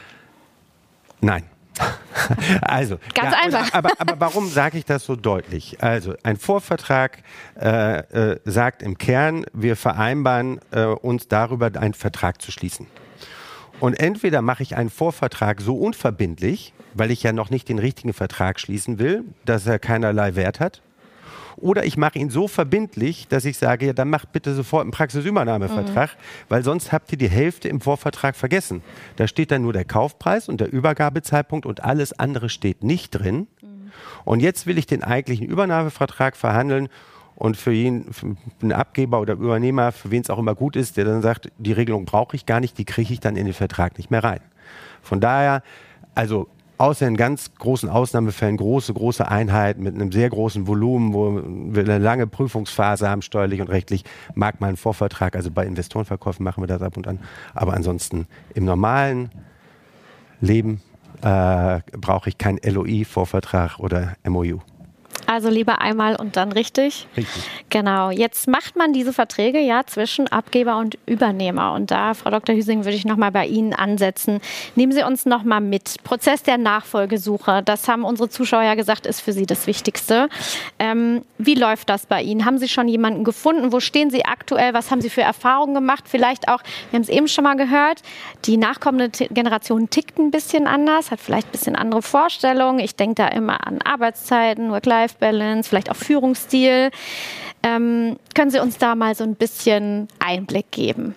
Nein. Also, ganz einfach. Aber warum sage ich das so deutlich? Also, ein Vorvertrag sagt im Kern, wir vereinbaren uns darüber, einen Vertrag zu schließen. Und entweder mache ich einen Vorvertrag so unverbindlich, weil ich ja noch nicht den richtigen Vertrag schließen will, dass er keinerlei Wert hat. Oder ich mache ihn so verbindlich, dass ich sage, ja, dann macht bitte sofort einen Praxisübernahmevertrag, weil sonst habt ihr die Hälfte im Vorvertrag vergessen. Da steht dann nur der Kaufpreis und der Übergabezeitpunkt und alles andere steht nicht drin. Und jetzt will ich den eigentlichen Übernahmevertrag verhandeln und für einen Abgeber oder Übernehmer, für wen es auch immer gut ist, der dann sagt, die Regelung brauche ich gar nicht, die kriege ich dann in den Vertrag nicht mehr rein. Von daher, also außer in ganz großen Ausnahmefällen, große Einheiten mit einem sehr großen Volumen, wo wir eine lange Prüfungsphase haben, steuerlich und rechtlich, mag man einen Vorvertrag, also bei Investorenverkäufen machen wir das ab und an, aber ansonsten im normalen Leben brauche ich keinen LOI-Vorvertrag oder MOU. Also lieber einmal und dann richtig. Richtig. Genau. Jetzt macht man diese Verträge ja zwischen Abgeber und Übernehmer. Und da, Frau Dr. Hüsing, würde ich nochmal bei Ihnen ansetzen. Nehmen Sie uns nochmal mit. Prozess der Nachfolgesuche. Das haben unsere Zuschauer ja gesagt, ist für Sie das Wichtigste. Wie läuft das bei Ihnen? Haben Sie schon jemanden gefunden? Wo stehen Sie aktuell? Was haben Sie für Erfahrungen gemacht? Vielleicht auch, wir haben es eben schon mal gehört, die nachkommende Generation tickt ein bisschen anders, hat vielleicht ein bisschen andere Vorstellungen. Ich denke da immer an Arbeitszeiten, Work-Life-Balance, vielleicht auch Führungsstil. Können Sie uns da mal so ein bisschen Einblick geben?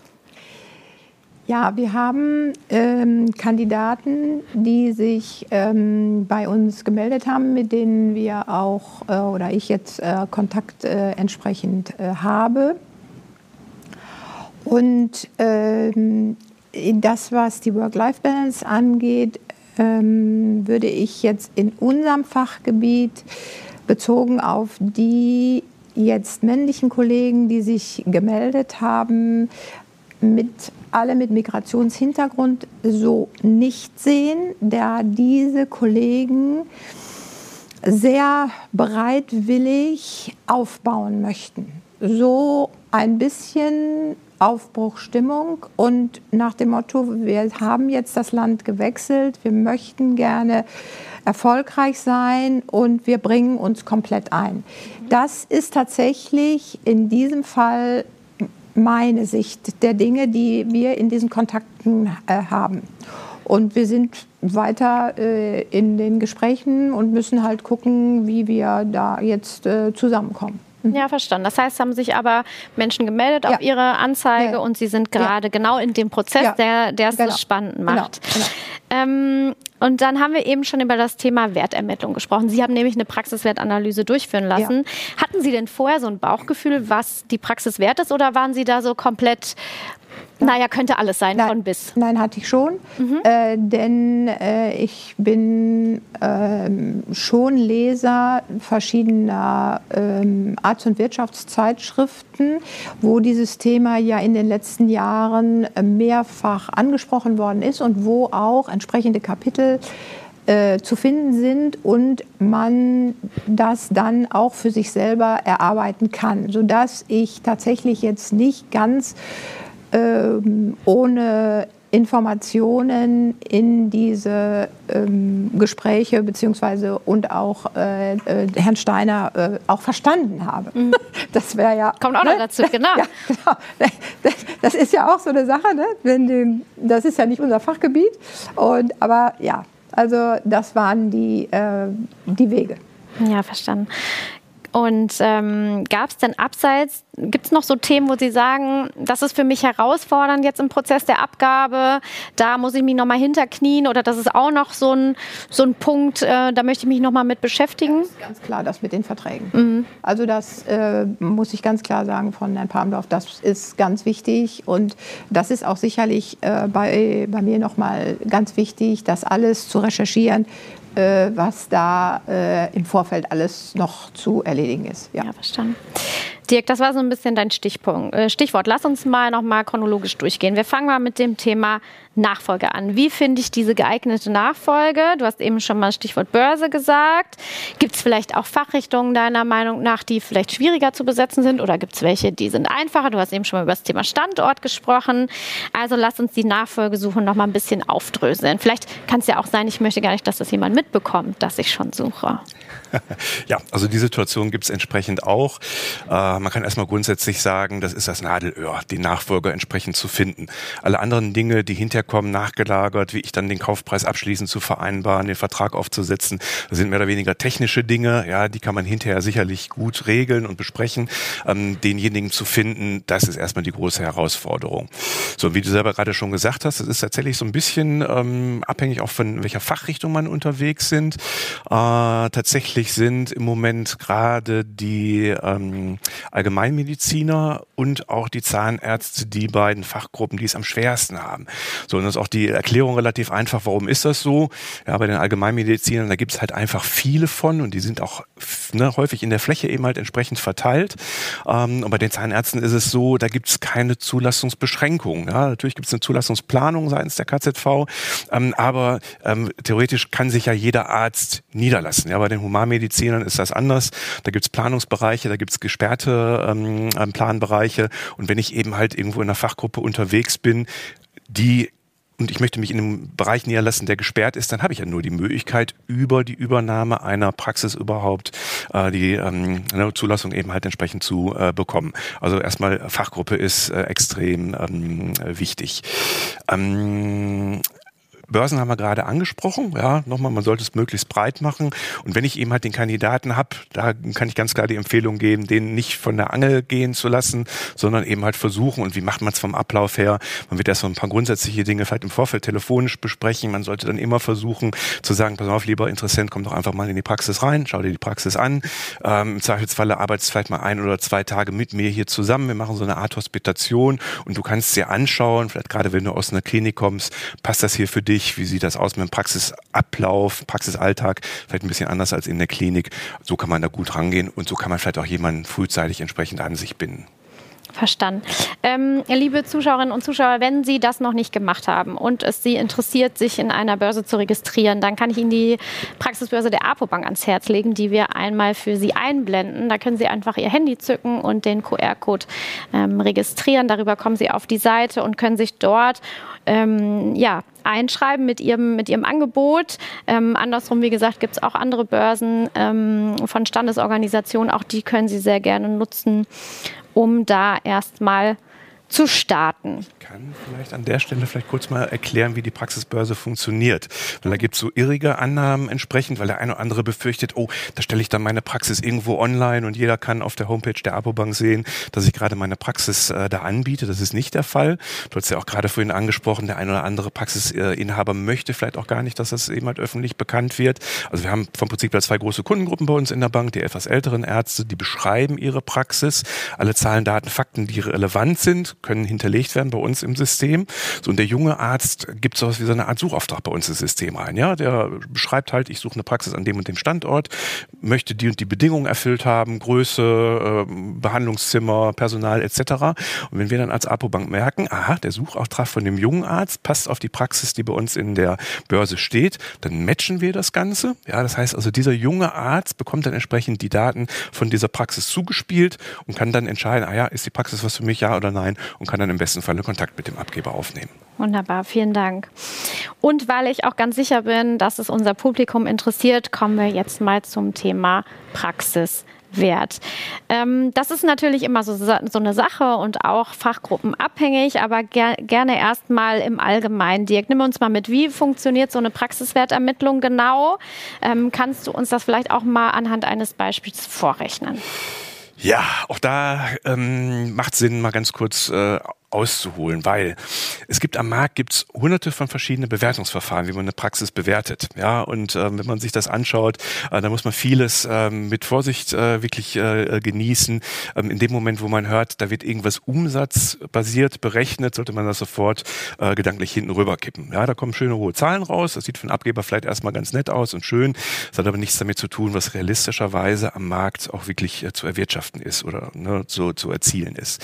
Ja, wir haben Kandidaten, die sich bei uns gemeldet haben, mit denen wir auch, oder ich jetzt Kontakt entsprechend habe. Und das, was die Work-Life-Balance angeht, würde ich jetzt in unserem Fachgebiet bezogen auf die jetzt männlichen Kollegen, die sich gemeldet haben, alle mit Migrationshintergrund so nicht sehen, da diese Kollegen sehr bereitwillig aufbauen möchten. So ein bisschen Aufbruchstimmung und nach dem Motto, wir haben jetzt das Land gewechselt, wir möchten gerne erfolgreich sein und wir bringen uns komplett ein. Das ist tatsächlich in diesem Fall meine Sicht der Dinge, die wir in diesen Kontakten haben. Und wir sind weiter in den Gesprächen und müssen halt gucken, wie wir da jetzt zusammenkommen. Ja, verstanden. Das heißt, haben sich aber Menschen gemeldet auf Ihre Anzeige und Sie sind gerade genau in dem Prozess, der es so spannend macht. Genau. Und dann haben wir eben schon über das Thema Wertermittlung gesprochen. Sie haben nämlich eine Praxiswertanalyse durchführen lassen. Ja. Hatten Sie denn vorher so ein Bauchgefühl, was die Praxis wert ist, oder waren Sie da so komplett, naja, könnte alles sein, von bis? Nein, hatte ich schon, denn ich bin schon Leser verschiedener Arzt- und Wirtschaftszeitschriften, wo dieses Thema ja in den letzten Jahren mehrfach angesprochen worden ist und wo auch entsprechende Kapitel zu finden sind und man das dann auch für sich selber erarbeiten kann, sodass ich tatsächlich jetzt nicht ganz ohne Informationen in diese Gespräche beziehungsweise und auch Herrn Steiner auch verstanden habe. Mhm. Das wäre ja... Kommt auch noch dazu, genau. Ja, genau. Das ist ja auch so eine Sache, ne? Das ist ja nicht unser Fachgebiet. Aber ja, also das waren die Wege. Ja, verstanden. Und gab es denn abseits, gibt es noch so Themen, wo Sie sagen, das ist für mich herausfordernd jetzt im Prozess der Abgabe, da muss ich mich nochmal hinterknien oder das ist auch noch so ein Punkt, da möchte ich mich nochmal mit beschäftigen? Das ist ganz klar, das mit den Verträgen. Mhm. Also das muss ich ganz klar sagen von Herrn Palmdorf, das ist ganz wichtig und das ist auch sicherlich bei mir nochmal ganz wichtig, das alles zu recherchieren, was da im Vorfeld alles noch zu erledigen ist. Ja, verstanden. Dirk, das war so ein bisschen dein Stichwort. Lass uns noch mal chronologisch durchgehen. Wir fangen mal mit dem Thema Nachfolge an. Wie finde ich diese geeignete Nachfolge? Du hast eben schon mal Stichwort Börse gesagt. Gibt es vielleicht auch Fachrichtungen deiner Meinung nach, die vielleicht schwieriger zu besetzen sind? Oder gibt es welche, die sind einfacher? Du hast eben schon mal über das Thema Standort gesprochen. Also lass uns die Nachfolgesuche noch mal ein bisschen aufdröseln. Vielleicht kann es ja auch sein, ich möchte gar nicht, dass das jemand mitbekommt, dass ich schon suche. Ja, also die Situation gibt es entsprechend auch. Man kann erstmal grundsätzlich sagen, das ist das Nadelöhr, den Nachfolger entsprechend zu finden. Alle anderen Dinge, die hinterkommen, nachgelagert, wie ich dann den Kaufpreis abschließend zu vereinbaren, den Vertrag aufzusetzen, das sind mehr oder weniger technische Dinge. Ja, die kann man hinterher sicherlich gut regeln und besprechen. Denjenigen zu finden, das ist erstmal die große Herausforderung. So, wie du selber gerade schon gesagt hast, das ist tatsächlich so ein bisschen abhängig auch von welcher Fachrichtung man unterwegs sind. Tatsächlich sind im Moment gerade die Allgemeinmediziner und auch die Zahnärzte die beiden Fachgruppen, die es am schwersten haben. So, und das ist auch die Erklärung relativ einfach. Warum ist das so? Ja, bei den Allgemeinmedizinern, da gibt es halt einfach viele von und die sind auch häufig in der Fläche eben halt entsprechend verteilt. Und bei den Zahnärzten ist es so, da gibt es keine Zulassungsbeschränkung. Ja, natürlich gibt es eine Zulassungsplanung seitens der KZV, aber theoretisch kann sich ja jeder Arzt niederlassen. Ja, bei den Humanmedizinern ist das anders. Da gibt es Planungsbereiche, da gibt es gesperrte Planbereiche. Und wenn ich eben halt irgendwo in einer Fachgruppe unterwegs bin, und ich möchte mich in einem Bereich niederlassen, der gesperrt ist, dann habe ich ja nur die Möglichkeit, über die Übernahme einer Praxis überhaupt die Zulassung eben halt entsprechend zu bekommen. Also erstmal Fachgruppe ist extrem wichtig. Börsen haben wir gerade angesprochen. Ja, nochmal, man sollte es möglichst breit machen. Und wenn ich eben halt den Kandidaten habe, da kann ich ganz klar die Empfehlung geben, den nicht von der Angel gehen zu lassen, sondern eben halt versuchen. Und wie macht man es vom Ablauf her? Man wird erst so ein paar grundsätzliche Dinge vielleicht im Vorfeld telefonisch besprechen. Man sollte dann immer versuchen zu sagen, pass auf, lieber Interessent, komm doch einfach mal in die Praxis rein, schau dir die Praxis an. Im Zweifelsfalle arbeitest du vielleicht mal 1 oder 2 Tage mit mir hier zusammen. Wir machen so eine Art Hospitation und du kannst dir anschauen, vielleicht gerade wenn du aus einer Klinik kommst, passt das hier für dich? Wie sieht das aus mit dem Praxisablauf, Praxisalltag? Vielleicht ein bisschen anders als in der Klinik. So kann man da gut rangehen und so kann man vielleicht auch jemanden frühzeitig entsprechend an sich binden. Verstanden. Liebe Zuschauerinnen und Zuschauer, wenn Sie das noch nicht gemacht haben und es Sie interessiert, sich in einer Börse zu registrieren, dann kann ich Ihnen die Praxisbörse der APOBank ans Herz legen, die wir einmal für Sie einblenden. Da können Sie einfach Ihr Handy zücken und den QR-Code registrieren. Darüber kommen Sie auf die Seite und können sich dort einschreiben mit ihrem Angebot. Andersrum, wie gesagt, gibt es auch andere Börsen von Standesorganisationen. Auch die können Sie sehr gerne nutzen, um da erstmal zu starten. Ich kann vielleicht an der Stelle kurz mal erklären, wie die Praxisbörse funktioniert. Weil da gibt es so irrige Annahmen entsprechend, weil der eine oder andere befürchtet, oh, da stelle ich dann meine Praxis irgendwo online und jeder kann auf der Homepage der APOBank sehen, dass ich gerade meine Praxis da anbiete. Das ist nicht der Fall. Du hast ja auch gerade vorhin angesprochen, der eine oder andere Praxisinhaber möchte vielleicht auch gar nicht, dass das eben halt öffentlich bekannt wird. Also wir haben vom Prinzip 2 große Kundengruppen bei uns in der Bank, die etwas älteren Ärzte, die beschreiben ihre Praxis. Alle Zahlen, Daten, Fakten, die relevant sind, können hinterlegt werden bei uns im System. So, und der junge Arzt gibt sowas wie so eine Art Suchauftrag bei uns ins System rein. Ja, der beschreibt halt, ich suche eine Praxis an dem und dem Standort, möchte die und die Bedingungen erfüllt haben, Größe, Behandlungszimmer, Personal etc. Und wenn wir dann als APOBank merken, aha, der Suchauftrag von dem jungen Arzt passt auf die Praxis, die bei uns in der Börse steht, dann matchen wir das Ganze. Ja, das heißt also, dieser junge Arzt bekommt dann entsprechend die Daten von dieser Praxis zugespielt und kann dann entscheiden, ist die Praxis was für mich, ja oder nein. und kann dann im besten Fall Kontakt mit dem Abgeber aufnehmen. Wunderbar, vielen Dank. Und weil ich auch ganz sicher bin, dass es unser Publikum interessiert, kommen wir jetzt mal zum Thema Praxiswert. Das ist natürlich immer so eine Sache und auch fachgruppenabhängig, aber gerne erstmal im Allgemeinen. Dirk, nimm uns mal mit, wie funktioniert so eine Praxiswertermittlung genau? Kannst du uns das vielleicht auch mal anhand eines Beispiels vorrechnen? Ja, auch da macht Sinn, mal ganz kurz auszuholen, weil es gibt am Markt hunderte von verschiedenen Bewertungsverfahren, wie man eine Praxis bewertet. Ja, und wenn man sich das anschaut, da muss man vieles mit Vorsicht wirklich genießen. In dem Moment, wo man hört, da wird irgendwas umsatzbasiert berechnet, sollte man das sofort gedanklich hinten rüberkippen. Ja, da kommen schöne hohe Zahlen raus. Das sieht für den Abgeber vielleicht erstmal ganz nett aus und schön. Das hat aber nichts damit zu tun, was realistischerweise am Markt auch wirklich zu erwirtschaften ist oder so zu erzielen ist.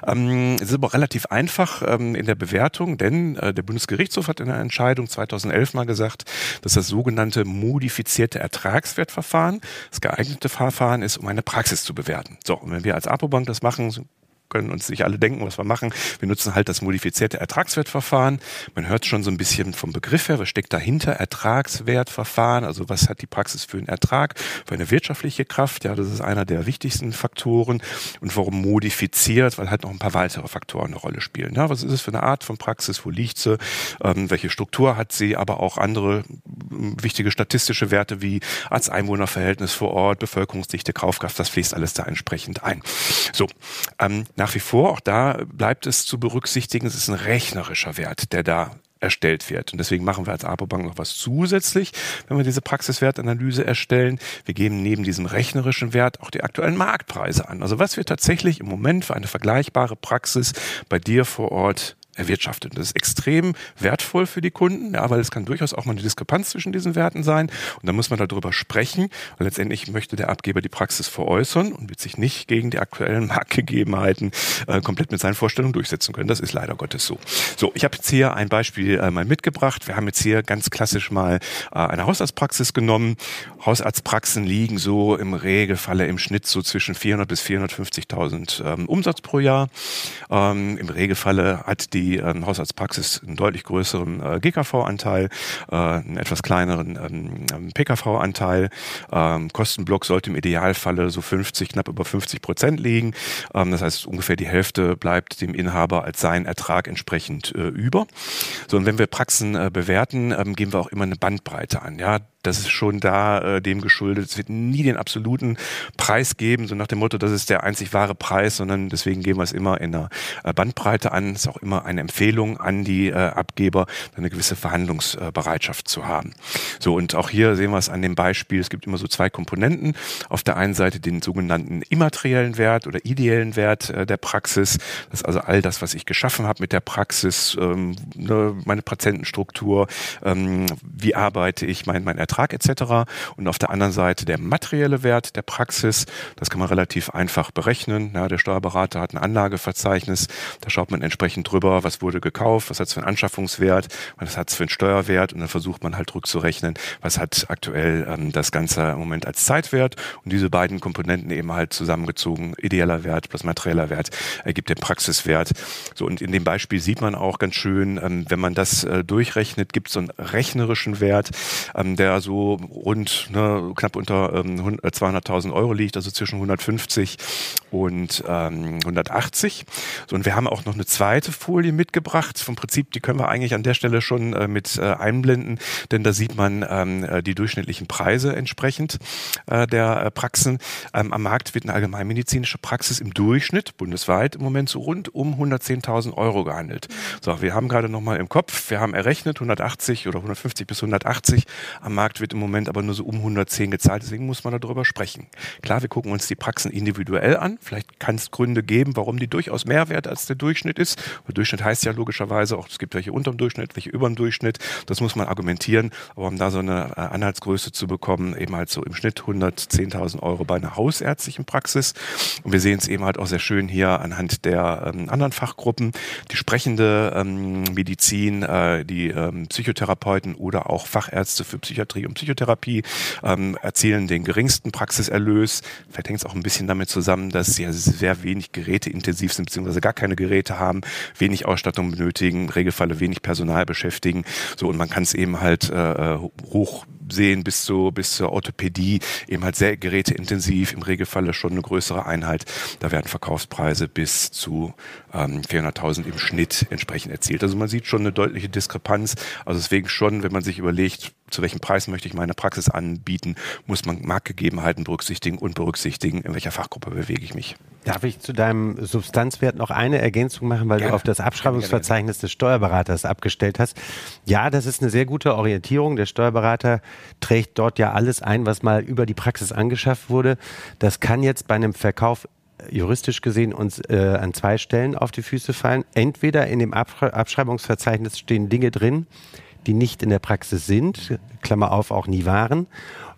Es ist aber relativ einfach in der Bewertung, denn der Bundesgerichtshof hat in einer Entscheidung 2011 mal gesagt, dass das sogenannte modifizierte Ertragswertverfahren das geeignete Verfahren ist, um eine Praxis zu bewerten. So, und wenn wir als APO-Bank das machen, können uns nicht alle denken, was wir machen. Wir nutzen halt das modifizierte Ertragswertverfahren. Man hört schon so ein bisschen vom Begriff her, was steckt dahinter? Ertragswertverfahren, also was hat die Praxis für einen Ertrag, für eine wirtschaftliche Kraft? Ja, das ist einer der wichtigsten Faktoren. Und warum modifiziert? Weil halt noch ein paar weitere Faktoren eine Rolle spielen. Ja, was ist es für eine Art von Praxis? Wo liegt sie? Welche Struktur hat sie? Aber auch andere wichtige statistische Werte wie Arzt-Einwohner-Verhältnis vor Ort, Bevölkerungsdichte, Kaufkraft, das fließt alles da entsprechend ein. So, nach wie vor, auch da bleibt es zu berücksichtigen, es ist ein rechnerischer Wert, der da erstellt wird. Und deswegen machen wir als APO-Bank noch was zusätzlich, wenn wir diese Praxiswertanalyse erstellen. Wir geben neben diesem rechnerischen Wert auch die aktuellen Marktpreise an. Also was wir tatsächlich im Moment für eine vergleichbare Praxis bei dir vor Ort erwirtschaftet. Das ist extrem wertvoll für die Kunden, ja, weil es kann durchaus auch mal eine Diskrepanz zwischen diesen Werten sein. Und dann muss man darüber sprechen. Und letztendlich möchte der Abgeber die Praxis veräußern und wird sich nicht gegen die aktuellen Marktgegebenheiten komplett mit seinen Vorstellungen durchsetzen können. Das ist leider Gottes so. So, ich habe jetzt hier ein Beispiel mal mitgebracht. Wir haben jetzt hier ganz klassisch mal eine Hausarztpraxis genommen. Hausarztpraxen liegen so im Regelfalle im Schnitt so zwischen 400.000 bis 450.000 Umsatz pro Jahr. Im Regelfalle hat die Hausarztpraxis einen deutlich größeren GKV-Anteil, einen etwas kleineren PKV-Anteil. Kostenblock sollte im Idealfalle so knapp über 50% liegen. Das heißt, ungefähr die Hälfte bleibt dem Inhaber als sein Ertrag entsprechend über. So, und wenn wir Praxen bewerten, geben wir auch immer eine Bandbreite an. Ja, das ist schon da dem geschuldet. Es wird nie den absoluten Preis geben, so nach dem Motto, das ist der einzig wahre Preis, sondern deswegen geben wir es immer in einer Bandbreite an. Es ist auch immer eine Empfehlung an die Abgeber, eine gewisse Verhandlungsbereitschaft zu haben. So, und auch hier sehen wir es an dem Beispiel. Es gibt immer so zwei Komponenten. Auf der einen Seite den sogenannten immateriellen Wert oder ideellen Wert der Praxis. Das ist also all das, was ich geschaffen habe mit der Praxis, meine Patientenstruktur, wie arbeite ich, mein Ertrag etc. Und auf der anderen Seite der materielle Wert der Praxis. Das kann man relativ einfach berechnen. Ja, der Steuerberater hat ein Anlageverzeichnis. Da schaut man entsprechend drüber, was wurde gekauft, was hat es für einen Anschaffungswert, was hat es für einen Steuerwert. Und dann versucht man halt rückzurechnen, was hat aktuell das Ganze im Moment als Zeitwert. Und diese beiden Komponenten eben halt zusammengezogen, ideeller Wert plus materieller Wert, ergibt den Praxiswert. So, und in dem Beispiel sieht man auch ganz schön, wenn man das durchrechnet, gibt es so einen rechnerischen Wert, der so rund knapp unter 200.000 Euro liegt, also zwischen 150 und 180. So, und wir haben auch noch eine zweite Folie mitgebracht. Vom Prinzip, die können wir eigentlich an der Stelle schon mit einblenden, denn da sieht man die durchschnittlichen Preise entsprechend der Praxen. Am Markt wird eine allgemeinmedizinische Praxis im Durchschnitt bundesweit im Moment so rund um 110.000 Euro gehandelt. So, wir haben gerade noch mal im Kopf, wir haben errechnet 180 oder 150 bis 180. Am Markt wird im Moment aber nur so um 110 gezahlt, deswegen muss man darüber sprechen. Klar, wir gucken uns die Praxen individuell an. Vielleicht kann es Gründe geben, warum die durchaus mehr wert als der Durchschnitt ist. Der Durchschnitt heißt ja logischerweise auch, es gibt welche unter dem Durchschnitt, welche über dem Durchschnitt. Das muss man argumentieren. Aber um da so eine Anhaltsgröße zu bekommen, eben halt so im Schnitt 110.000 Euro bei einer hausärztlichen Praxis. Und wir sehen es eben halt auch sehr schön hier anhand der anderen Fachgruppen. Die sprechende Medizin, die Psychotherapeuten oder auch Fachärzte für Psychiatrie Psychiatrie und Psychotherapie, erzielen den geringsten Praxiserlös. Vielleicht hängt es auch ein bisschen damit zusammen, dass sie sehr wenig geräteintensiv sind, beziehungsweise gar keine Geräte haben, wenig Ausstattung benötigen, im Regelfall wenig Personal beschäftigen. So, und man kann es eben halt hoch sehen bis zur Orthopädie, eben halt sehr geräteintensiv, im Regelfall schon eine größere Einheit. Da werden Verkaufspreise bis zu 400.000 im Schnitt entsprechend erzielt. Also man sieht schon eine deutliche Diskrepanz. Also deswegen schon, wenn man sich überlegt, zu welchem Preis möchte ich meine Praxis anbieten, muss man Marktgegebenheiten berücksichtigen, in welcher Fachgruppe bewege ich mich. Darf ich zu deinem Substanzwert noch eine Ergänzung machen, weil du auf das Abschreibungsverzeichnis des Steuerberaters abgestellt hast? Ja, das ist eine sehr gute Orientierung. Der Steuerberater trägt dort ja alles ein, was mal über die Praxis angeschafft wurde. Das kann jetzt bei einem Verkauf juristisch gesehen uns an zwei Stellen auf die Füße fallen. Entweder in dem Abschreibungsverzeichnis stehen Dinge drin, die nicht in der Praxis sind, Klammer auf, auch nie waren,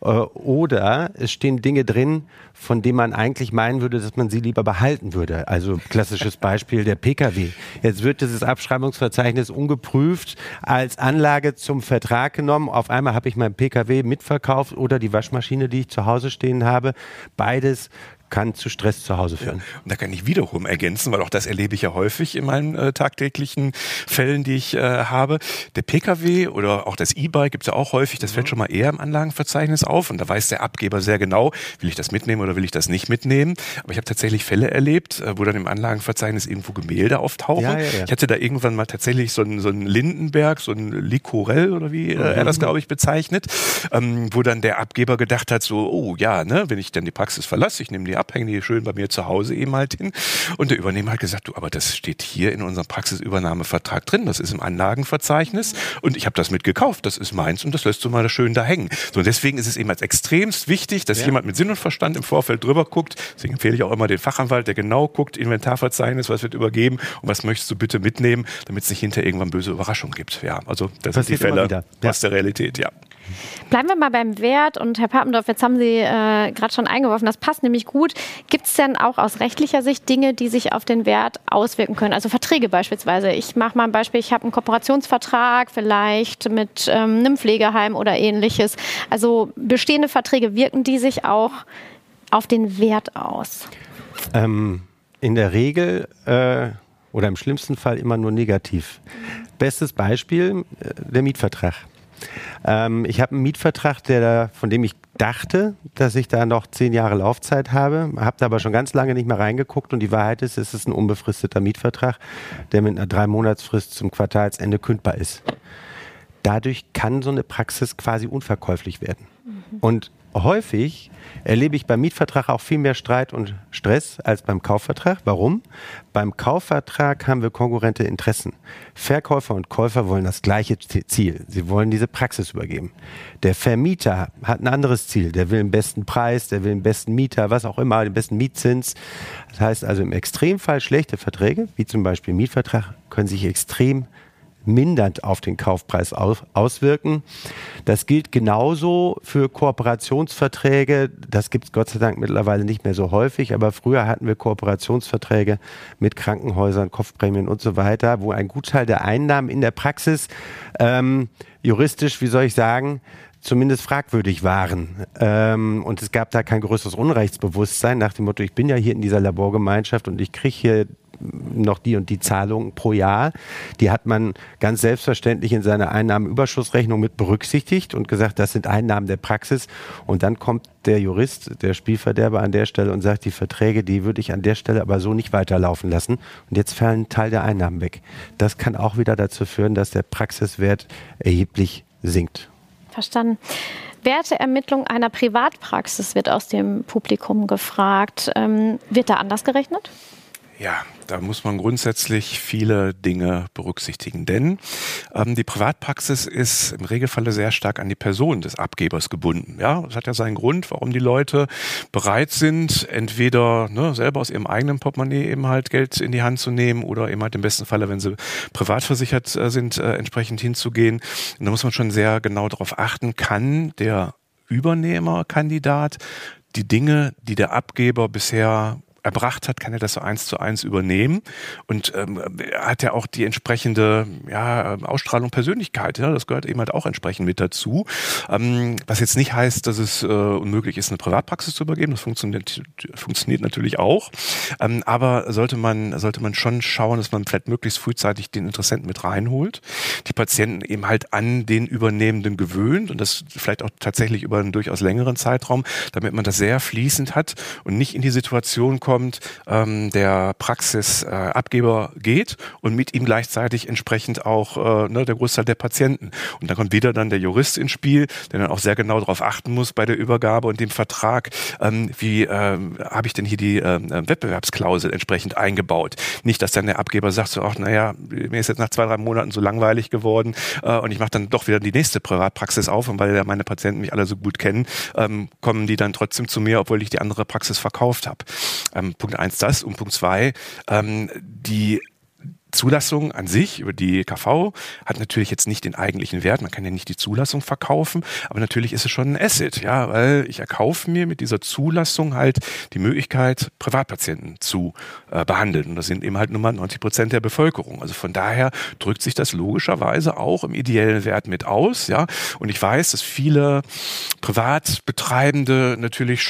oder es stehen Dinge drin, von denen man eigentlich meinen würde, dass man sie lieber behalten würde. Also klassisches Beispiel der Pkw. Jetzt wird dieses Abschreibungsverzeichnis ungeprüft als Anlage zum Vertrag genommen. Auf einmal habe ich meinen Pkw mitverkauft oder die Waschmaschine, die ich zu Hause stehen habe. Beides kann zu Stress zu Hause führen. Ja, und da kann ich wiederum ergänzen, weil auch das erlebe ich ja häufig in meinen tagtäglichen Fällen, die ich habe. Der Pkw oder auch das E-Bike gibt es ja auch häufig, das fällt schon mal eher im Anlagenverzeichnis auf und da weiß der Abgeber sehr genau, will ich das mitnehmen oder will ich das nicht mitnehmen. Aber ich habe tatsächlich Fälle erlebt, wo dann im Anlagenverzeichnis irgendwo Gemälde auftauchen. Ja. Ich hatte da irgendwann mal tatsächlich so einen Lindenberg, so ein Licorell oder wie er das, glaube ich, bezeichnet, wo dann der Abgeber gedacht hat, so, oh ja, ne, wenn ich dann die Praxis verlasse, ich nehme die abhängen die schön bei mir zu Hause eben halt hin. Und der Übernehmer hat gesagt, du, aber das steht hier in unserem Praxisübernahmevertrag drin, das ist im Anlagenverzeichnis und ich habe das mitgekauft, das ist meins und das lässt du mal schön da hängen. So, und deswegen ist es eben als extremst wichtig, dass jemand mit Sinn und Verstand im Vorfeld drüber guckt. Deswegen empfehle ich auch immer den Fachanwalt, der genau guckt, Inventarverzeichnis, was wird übergeben und was möchtest du bitte mitnehmen, damit es nicht hinter irgendwann böse Überraschungen gibt. Ja, also das sind die Fälle aus der Realität, ja. Bleiben wir mal beim Wert und Herr Papendorf, jetzt haben Sie gerade schon eingeworfen, das passt nämlich gut. Gibt es denn auch aus rechtlicher Sicht Dinge, die sich auf den Wert auswirken können? Also Verträge beispielsweise. Ich mache mal ein Beispiel, ich habe einen Kooperationsvertrag vielleicht mit einem Pflegeheim oder ähnliches. Also bestehende Verträge, wirken die sich auch auf den Wert aus? In der Regel oder im schlimmsten Fall immer nur negativ. Bestes Beispiel, der Mietvertrag. Ich habe einen Mietvertrag, von dem ich dachte, dass ich da noch 10 Jahre Laufzeit habe, habe da aber schon ganz lange nicht mehr reingeguckt und die Wahrheit ist, es ist ein unbefristeter Mietvertrag, der mit einer 3-Monatsfrist zum Quartalsende kündbar ist. Dadurch kann so eine Praxis quasi unverkäuflich werden. Und häufig erlebe ich beim Mietvertrag auch viel mehr Streit und Stress als beim Kaufvertrag. Warum? Beim Kaufvertrag haben wir konkurrente Interessen. Verkäufer und Käufer wollen das gleiche Ziel. Sie wollen diese Praxis übergeben. Der Vermieter hat ein anderes Ziel. Der will den besten Preis, der will den besten Mieter, was auch immer, den besten Mietzins. Das heißt also im Extremfall schlechte Verträge, wie zum Beispiel Mietvertrag, können sich extrem mindernd auf den Kaufpreis auswirken. Das gilt genauso für Kooperationsverträge. Das gibt es Gott sei Dank mittlerweile nicht mehr so häufig, aber früher hatten wir Kooperationsverträge mit Krankenhäusern, Kopfprämien und so weiter, wo ein Gutteil der Einnahmen in der Praxis juristisch, wie soll ich sagen, zumindest fragwürdig waren. Und es gab da kein größeres Unrechtsbewusstsein nach dem Motto, ich bin ja hier in dieser Laborgemeinschaft und ich kriege hier noch die und die Zahlungen pro Jahr. Die hat man ganz selbstverständlich in seiner Einnahmenüberschussrechnung mit berücksichtigt und gesagt, das sind Einnahmen der Praxis. Und dann kommt der Jurist, der Spielverderber an der Stelle und sagt, die Verträge, die würde ich an der Stelle aber so nicht weiterlaufen lassen. Und jetzt fallen ein Teil der Einnahmen weg. Das kann auch wieder dazu führen, dass der Praxiswert erheblich sinkt. Verstanden. Werteermittlung einer Privatpraxis wird aus dem Publikum gefragt. Wird da anders gerechnet? Ja, da muss man grundsätzlich viele Dinge berücksichtigen, denn die Privatpraxis ist im Regelfall sehr stark an die Person des Abgebers gebunden. Ja, das hat ja seinen Grund, warum die Leute bereit sind, entweder selber aus ihrem eigenen Portemonnaie eben halt Geld in die Hand zu nehmen oder eben halt im besten Falle, wenn sie privat versichert sind, entsprechend hinzugehen. Und da muss man schon sehr genau darauf achten, kann der Übernehmerkandidat die Dinge, die der Abgeber bisher erbracht hat, kann er das so 1:1 übernehmen und hat ja auch die entsprechende Ausstrahlung, Persönlichkeit. Ja, das gehört eben halt auch entsprechend mit dazu. Was jetzt nicht heißt, dass es unmöglich ist, eine Privatpraxis zu übergeben. Das funktioniert natürlich auch. Aber sollte man schon schauen, dass man vielleicht möglichst frühzeitig den Interessenten mit reinholt, die Patienten eben halt an den Übernehmenden gewöhnt und das vielleicht auch tatsächlich über einen durchaus längeren Zeitraum, damit man das sehr fließend hat und nicht in die Situation kommt, der Praxisabgeber geht und mit ihm gleichzeitig entsprechend auch der Großteil der Patienten. Und dann kommt wieder dann der Jurist ins Spiel, der dann auch sehr genau darauf achten muss bei der Übergabe und dem Vertrag, wie habe ich denn hier die Wettbewerbsklausel entsprechend eingebaut. Nicht, dass dann der Abgeber sagt, so, ach naja, mir ist jetzt nach 2-3 Monaten so langweilig geworden und ich mache dann doch wieder die nächste Privatpraxis auf und weil ja meine Patienten mich alle so gut kennen, kommen die dann trotzdem zu mir, obwohl ich die andere Praxis verkauft habe. Punkt 1 das und Punkt 2, die Zulassung an sich über die KV hat natürlich jetzt nicht den eigentlichen Wert. Man kann ja nicht die Zulassung verkaufen, aber natürlich ist es schon ein Asset, ja, weil ich erkaufe mir mit dieser Zulassung halt die Möglichkeit, Privatpatienten zu behandeln. Und das sind eben halt nur mal 90% der Bevölkerung. Also von daher drückt sich das logischerweise auch im ideellen Wert mit aus, ja. Und ich weiß, dass viele Privatbetreibende natürlich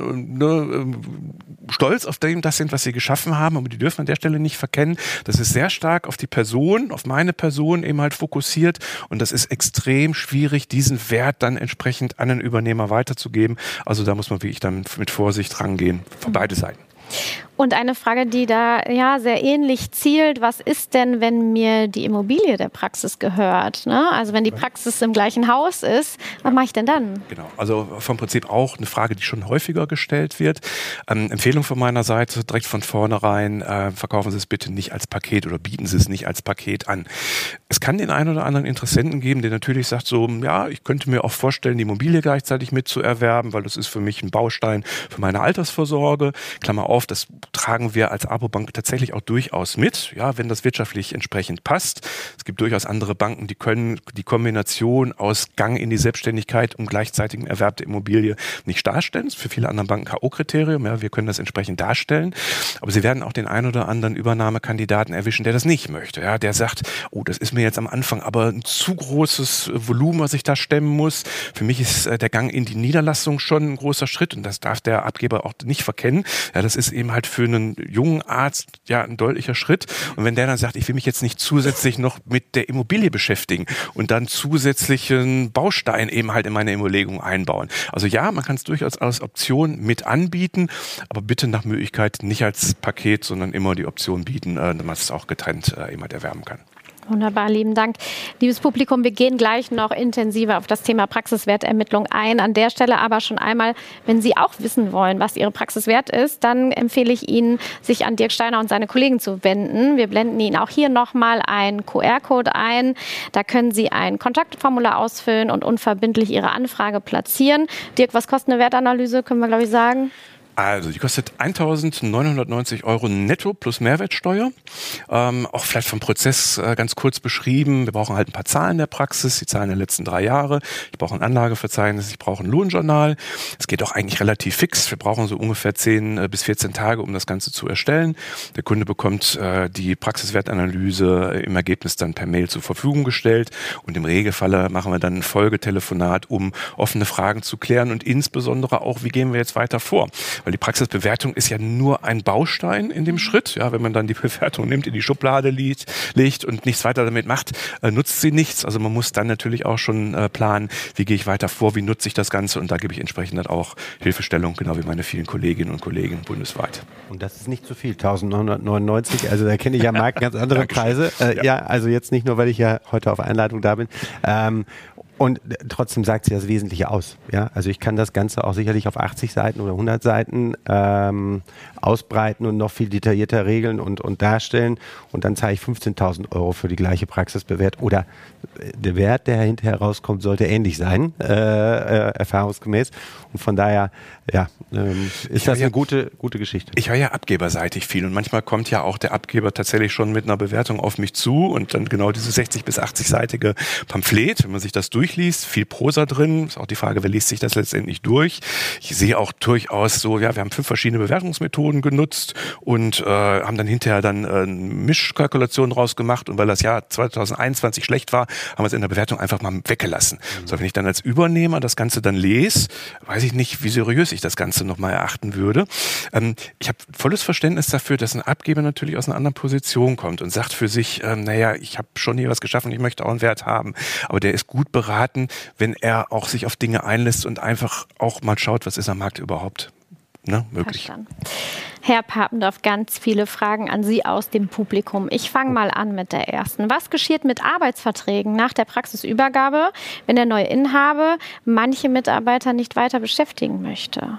schon stolz auf das sind, was sie geschaffen haben, aber die dürfen an der Stelle nicht verkennen, dass es sehr stark auf die Person, auf meine Person eben halt fokussiert und das ist extrem schwierig, diesen Wert dann entsprechend an den Übernehmer weiterzugeben. Also da muss man wirklich dann mit Vorsicht rangehen, für beide Seiten. Und eine Frage, die da sehr ähnlich zielt, was ist denn, wenn mir die Immobilie der Praxis gehört? Ne? Also wenn die Praxis im gleichen Haus ist, was mache ich denn dann? Genau, also vom Prinzip auch eine Frage, die schon häufiger gestellt wird. Empfehlung von meiner Seite, direkt von vornherein, verkaufen Sie es bitte nicht als Paket oder bieten Sie es nicht als Paket an. Es kann den einen oder anderen Interessenten geben, der natürlich sagt so, ja, ich könnte mir auch vorstellen, die Immobilie gleichzeitig mitzuerwerben, weil das ist für mich ein Baustein für meine Altersvorsorge. Klammer auf, das tragen wir als APO-Bank tatsächlich auch durchaus mit, ja, wenn das wirtschaftlich entsprechend passt. Es gibt durchaus andere Banken, die können die Kombination aus Gang in die Selbstständigkeit und gleichzeitigem Erwerb der Immobilie nicht darstellen. Das ist für viele andere Banken K.O.-Kriterium, ja, wir können das entsprechend darstellen. Aber sie werden auch den einen oder anderen Übernahmekandidaten erwischen, der das nicht möchte, ja, der sagt, oh, das ist mir jetzt am Anfang aber ein zu großes Volumen, was ich da stemmen muss. Für mich ist der Gang in die Niederlassung schon ein großer Schritt und das darf der Abgeber auch nicht verkennen. Ja, das ist eben halt für einen jungen Arzt ja ein deutlicher Schritt. Und wenn der dann sagt, ich will mich jetzt nicht zusätzlich noch mit der Immobilie beschäftigen und dann zusätzlichen Baustein eben halt in meine Überlegung einbauen. Also ja, man kann es durchaus als Option mit anbieten, aber bitte nach Möglichkeit nicht als Paket, sondern immer die Option bieten, dass man es auch getrennt eben halt erwerben kann. Wunderbar, lieben Dank. Liebes Publikum, wir gehen gleich noch intensiver auf das Thema Praxiswertermittlung ein. An der Stelle aber schon einmal, wenn Sie auch wissen wollen, was Ihre Praxis wert ist, dann empfehle ich Ihnen, sich an Dirk Steiner und seine Kollegen zu wenden. Wir blenden Ihnen auch hier nochmal einen QR-Code ein. Da können Sie ein Kontaktformular ausfüllen und unverbindlich Ihre Anfrage platzieren. Dirk, was kostet eine Wertanalyse, können wir, glaube ich, sagen? Also die kostet 1.990 € netto plus Mehrwertsteuer. Auch vielleicht vom Prozess ganz kurz beschrieben. Wir brauchen halt ein paar Zahlen der Praxis, die Zahlen der letzten 3 Jahre. Ich brauche ein Anlageverzeichnis, ich brauche ein Lohnjournal. Es geht auch eigentlich relativ fix. Wir brauchen so ungefähr 10 bis 14 Tage, um das Ganze zu erstellen. Der Kunde bekommt die Praxiswertanalyse im Ergebnis dann per Mail zur Verfügung gestellt. Und im Regelfalle machen wir dann ein Folgetelefonat, um offene Fragen zu klären und insbesondere auch, wie gehen wir jetzt weiter vor? Weil die Praxisbewertung ist ja nur ein Baustein in dem Schritt. Ja, wenn man dann die Bewertung nimmt, in die Schublade legt und nichts weiter damit macht, nutzt sie nichts. Also man muss dann natürlich auch schon planen, wie gehe ich weiter vor, wie nutze ich das Ganze und da gebe ich entsprechend dann auch Hilfestellung, genau wie meine vielen Kolleginnen und Kollegen bundesweit. Und das ist nicht zu viel, 1.999, also da kenne ich ja Markt ganz andere Preise. Ja, also jetzt nicht nur, weil ich ja heute auf Einladung da bin. Und trotzdem sagt sie das Wesentliche aus. Ja? Also ich kann das Ganze auch sicherlich auf 80 Seiten oder 100 Seiten ausbreiten und noch viel detaillierter regeln und darstellen. Und dann zahle ich 15.000 € für die gleiche Praxis bewertet. Oder der Wert, der hinterher rauskommt, sollte ähnlich sein, erfahrungsgemäß. Und von daher ist das eine gute Geschichte. Ich höre ja abgeberseitig viel und manchmal kommt ja auch der Abgeber tatsächlich schon mit einer Bewertung auf mich zu und dann genau dieses 60- bis 80-seitige Pamphlet, wenn man sich das durchliest, durchliest, viel Prosa drin. Ist auch die Frage, wer liest sich das letztendlich durch? Ich sehe auch durchaus so, ja, wir haben 5 verschiedene Bewertungsmethoden genutzt und haben dann hinterher Mischkalkulationen rausgemacht, und weil das Jahr 2021 schlecht war, haben wir es in der Bewertung einfach mal weggelassen. So, wenn ich dann als Übernehmer das Ganze dann lese, weiß ich nicht, wie seriös ich das Ganze nochmal erachten würde. Ich habe volles Verständnis dafür, dass ein Abgeber natürlich aus einer anderen Position kommt und sagt für sich, naja, ich habe schon hier was geschaffen, ich möchte auch einen Wert haben. Aber der ist gut beraten, wenn er auch sich auf Dinge einlässt und einfach auch mal schaut, was ist am Markt überhaupt möglich. Verstanden. Herr Papendorf, ganz viele Fragen an Sie aus dem Publikum. Ich fange mal an mit der ersten. Was geschieht mit Arbeitsverträgen nach der Praxisübergabe, wenn der neue Inhaber manche Mitarbeiter nicht weiter beschäftigen möchte?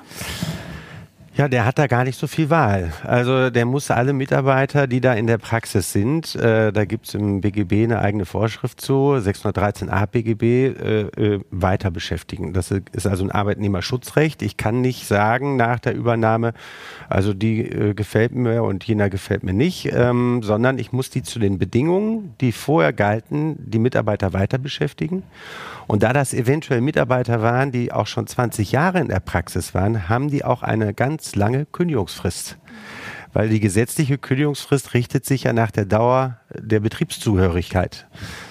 Ja, der hat da gar nicht so viel Wahl. Also der muss alle Mitarbeiter, die da in der Praxis sind, da gibt es im BGB eine eigene Vorschrift zu, 613a BGB, weiter beschäftigen. Das ist also ein Arbeitnehmerschutzrecht. Ich kann nicht sagen nach der Übernahme, also die gefällt mir und jener gefällt mir nicht, sondern ich muss die zu den Bedingungen, die vorher galten, die Mitarbeiter weiter beschäftigen. Und da das eventuell Mitarbeiter waren, die auch schon 20 Jahre in der Praxis waren, haben die auch eine ganz lange Kündigungsfrist. Weil die gesetzliche Kündigungsfrist richtet sich ja nach der Dauer der Betriebszugehörigkeit.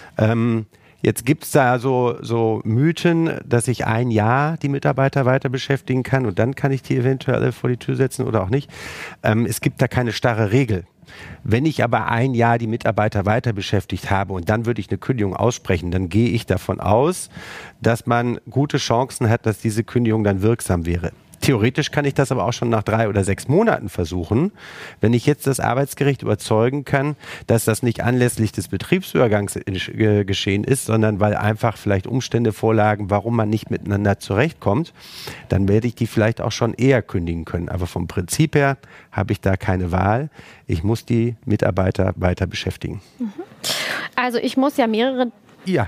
Jetzt gibt es da so Mythen, dass ich 1 Jahr die Mitarbeiter weiter beschäftigen kann und dann kann ich die eventuell alle vor die Tür setzen oder auch nicht. Es gibt da keine starre Regel. Wenn ich aber 1 Jahr die Mitarbeiter weiter beschäftigt habe und dann würde ich eine Kündigung aussprechen, dann gehe ich davon aus, dass man gute Chancen hat, dass diese Kündigung dann wirksam wäre. Theoretisch kann ich das aber auch schon nach 3 oder 6 Monaten versuchen. Wenn ich jetzt das Arbeitsgericht überzeugen kann, dass das nicht anlässlich des Betriebsübergangs geschehen ist, sondern weil einfach vielleicht Umstände vorlagen, warum man nicht miteinander zurechtkommt, dann werde ich die vielleicht auch schon eher kündigen können. Aber vom Prinzip her habe ich da keine Wahl. Ich muss die Mitarbeiter weiter beschäftigen. Also ich muss ja mehrere... Ja.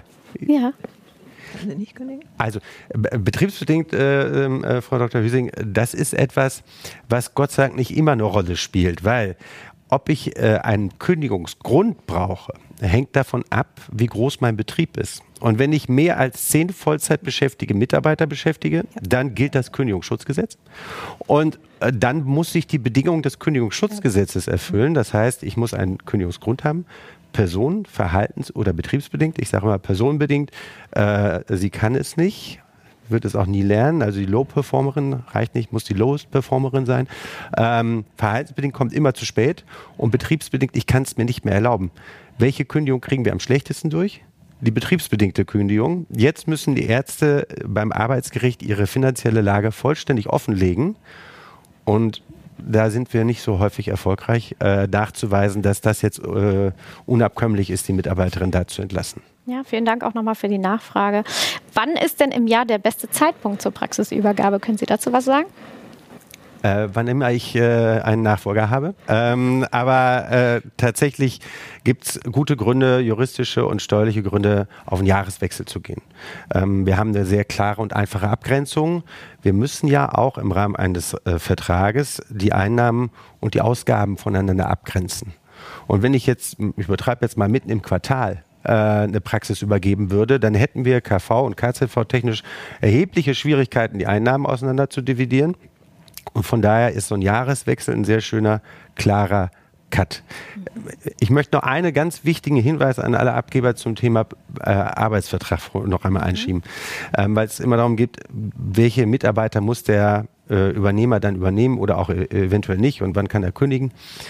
Also betriebsbedingt, Frau Dr. Hüsing, das ist etwas, was Gott sei Dank nicht immer eine Rolle spielt, weil ob ich einen Kündigungsgrund brauche, hängt davon ab, wie groß mein Betrieb ist. Und wenn ich mehr als 10 Vollzeitbeschäftigte Mitarbeiter beschäftige, dann gilt das Kündigungsschutzgesetz. Und dann muss ich die Bedingungen des Kündigungsschutzgesetzes erfüllen. Das heißt, ich muss einen Kündigungsgrund haben. Personen-, verhaltens- oder betriebsbedingt. Ich sage mal personenbedingt. Sie kann es nicht, wird es auch nie lernen. Also die Low-Performerin reicht nicht, muss die Lowest-Performerin sein. Verhaltensbedingt kommt immer zu spät und betriebsbedingt, ich kann es mir nicht mehr erlauben. Welche Kündigung kriegen wir am schlechtesten durch? Die betriebsbedingte Kündigung. Jetzt müssen die Ärzte beim Arbeitsgericht ihre finanzielle Lage vollständig offenlegen und da sind wir nicht so häufig erfolgreich, nachzuweisen, dass das jetzt unabkömmlich ist, die Mitarbeiterin da zu entlassen. Ja, vielen Dank auch nochmal für die Nachfrage. Wann ist denn im Jahr der beste Zeitpunkt zur Praxisübergabe? Können Sie dazu was sagen? Wann immer ich einen Nachfolger habe. Aber tatsächlich gibt es gute Gründe, juristische und steuerliche Gründe, auf einen Jahreswechsel zu gehen. Wir haben eine sehr klare und einfache Abgrenzung. Wir müssen ja auch im Rahmen eines Vertrages die Einnahmen und die Ausgaben voneinander abgrenzen. Und wenn ich übertreibe jetzt mal mitten im Quartal, eine Praxis übergeben würde, dann hätten wir KV und KZV technisch erhebliche Schwierigkeiten, die Einnahmen auseinander zu dividieren. Und von daher ist so ein Jahreswechsel ein sehr schöner, klarer Cut. Ich möchte noch einen ganz wichtigen Hinweis an alle Abgeber zum Thema Arbeitsvertrag noch einmal einschieben, weil es immer darum geht, welche Mitarbeiter muss der Übernehmer dann übernehmen oder auch eventuell nicht und wann kann er kündigen.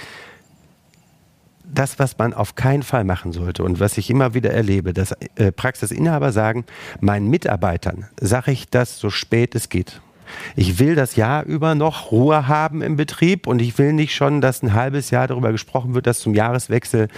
Das, was man auf keinen Fall machen sollte und was ich immer wieder erlebe, dass Praxisinhaber sagen, meinen Mitarbeitern sage ich das so spät es geht. Ich will das Jahr über noch Ruhe haben im Betrieb und ich will nicht schon, dass ein halbes Jahr darüber gesprochen wird, dass zum Jahreswechsel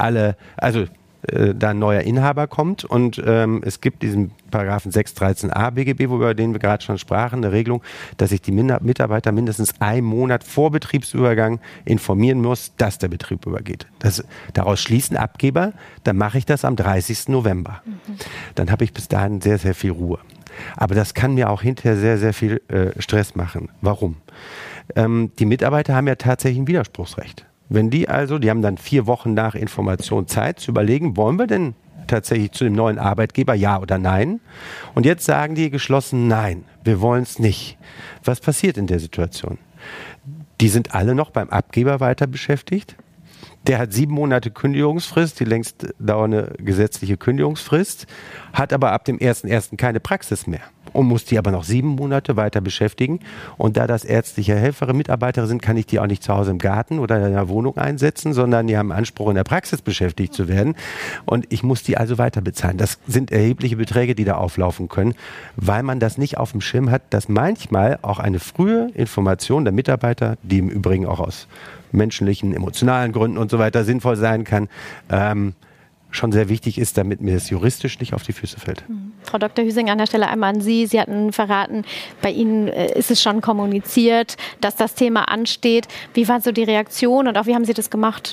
da ein neuer Inhaber kommt und es gibt diesen Paragraphen 613a BGB, über den wir gerade schon sprachen, eine Regelung, dass ich die Mitarbeiter mindestens 1 Monat vor Betriebsübergang informieren muss, dass der Betrieb übergeht. Daraus schließen Abgeber, dann mache ich das am 30. November. Dann habe ich bis dahin sehr, sehr viel Ruhe. Aber das kann mir auch hinterher sehr, sehr viel Stress machen. Warum? Die Mitarbeiter haben ja tatsächlich ein Widerspruchsrecht. Wenn die haben dann 4 Wochen nach Information Zeit zu überlegen, wollen wir denn tatsächlich zu dem neuen Arbeitgeber, ja oder nein? Und jetzt sagen die geschlossen, nein, wir wollen es nicht. Was passiert in der Situation? Die sind alle noch beim Abgeber weiter beschäftigt. Der hat 7 Monate Kündigungsfrist, die längst dauernde gesetzliche Kündigungsfrist, hat aber ab dem 1.1. keine Praxis mehr und muss die aber noch 7 Monate weiter beschäftigen. Und da das ärztliche Helfer, Mitarbeiter sind, kann ich die auch nicht zu Hause im Garten oder in der Wohnung einsetzen, sondern die haben Anspruch, in der Praxis beschäftigt zu werden. Und ich muss die also weiter bezahlen. Das sind erhebliche Beträge, die da auflaufen können, weil man das nicht auf dem Schirm hat, dass manchmal auch eine frühe Information der Mitarbeiter, die im Übrigen auch aus menschlichen, emotionalen Gründen und so weiter sinnvoll sein kann, schon sehr wichtig ist, damit mir das juristisch nicht auf die Füße fällt. Frau Dr. Hüsing, an der Stelle einmal an Sie. Sie hatten verraten, bei Ihnen ist es schon kommuniziert, dass das Thema ansteht. Wie war so die Reaktion und auch wie haben Sie das gemacht?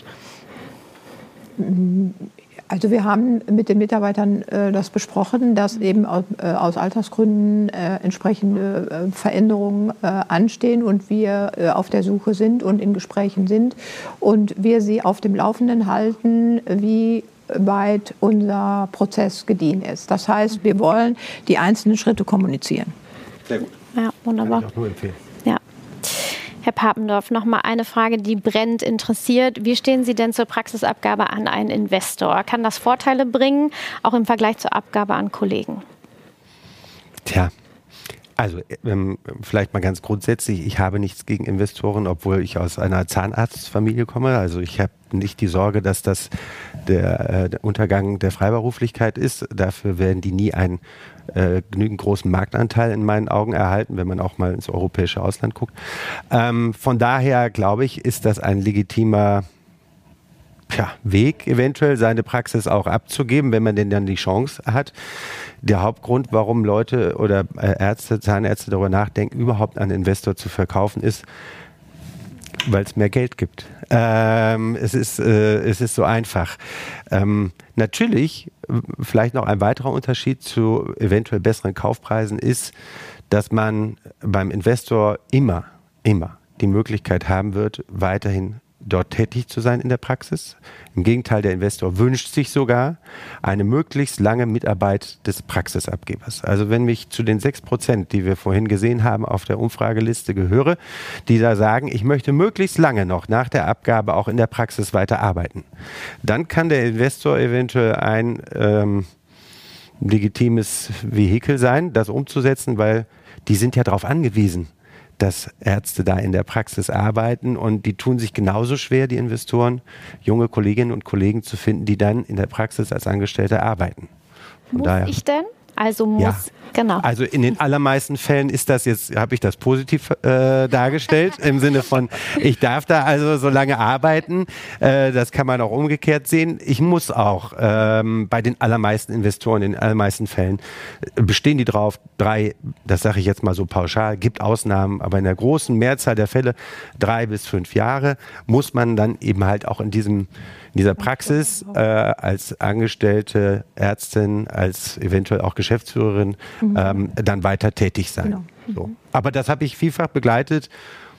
Also wir haben mit den Mitarbeitern das besprochen, dass eben aus Altersgründen entsprechende Veränderungen anstehen und wir auf der Suche sind und in Gesprächen sind und wir sie auf dem Laufenden halten, wie weit unser Prozess gediehen ist. Das heißt, wir wollen die einzelnen Schritte kommunizieren. Sehr gut. Ja, wunderbar. Kann ich auch nur empfehlen. Ja. Herr Papendorf, noch mal eine Frage, die brennend interessiert. Wie stehen Sie denn zur Praxisabgabe an einen Investor? Kann das Vorteile bringen, auch im Vergleich zur Abgabe an Kollegen? Tja, also vielleicht mal ganz grundsätzlich, ich habe nichts gegen Investoren, obwohl ich aus einer Zahnarztfamilie komme. Also ich habe nicht die Sorge, dass das der Untergang der Freiberuflichkeit ist. Dafür werden die nie einen genügend großen Marktanteil in meinen Augen erhalten, wenn man auch mal ins europäische Ausland guckt. Von daher glaube ich, ist das ein legitimer Weg, eventuell seine Praxis auch abzugeben, wenn man denn dann die Chance hat. Der Hauptgrund, warum Leute oder Ärzte, Zahnärzte darüber nachdenken, überhaupt an Investor zu verkaufen, ist, weil es mehr Geld gibt. Es ist so einfach. Natürlich, vielleicht noch ein weiterer Unterschied zu eventuell besseren Kaufpreisen ist, dass man beim Investor immer die Möglichkeit haben wird, weiterhin dort tätig zu sein in der Praxis. Im Gegenteil, der Investor wünscht sich sogar eine möglichst lange Mitarbeit des Praxisabgebers. Also wenn ich zu den 6%, die wir vorhin gesehen haben, auf der Umfrageliste gehöre, die da sagen, ich möchte möglichst lange noch nach der Abgabe auch in der Praxis weiter arbeiten, dann kann der Investor eventuell ein legitimes Vehikel sein, das umzusetzen, weil die sind ja darauf angewiesen, dass Ärzte da in der Praxis arbeiten und die tun sich genauso schwer, die Investoren, junge Kolleginnen und Kollegen zu finden, die dann in der Praxis als Angestellte arbeiten. Muss ich denn? Also muss, genau. Also in den allermeisten Fällen ist das jetzt, habe ich das positiv dargestellt, im Sinne von, ich darf da also so lange arbeiten. Das kann man auch umgekehrt sehen. Ich muss auch bei den allermeisten Investoren, in den allermeisten Fällen, bestehen die drauf, 3, das sage ich jetzt mal so pauschal, gibt Ausnahmen, aber in der großen Mehrzahl der Fälle 3 bis 5 Jahre muss man dann eben halt auch in dieser Praxis als angestellte Ärztin, als eventuell auch Geschäftsführerin dann weiter tätig sein. Genau. So. Aber das habe ich vielfach begleitet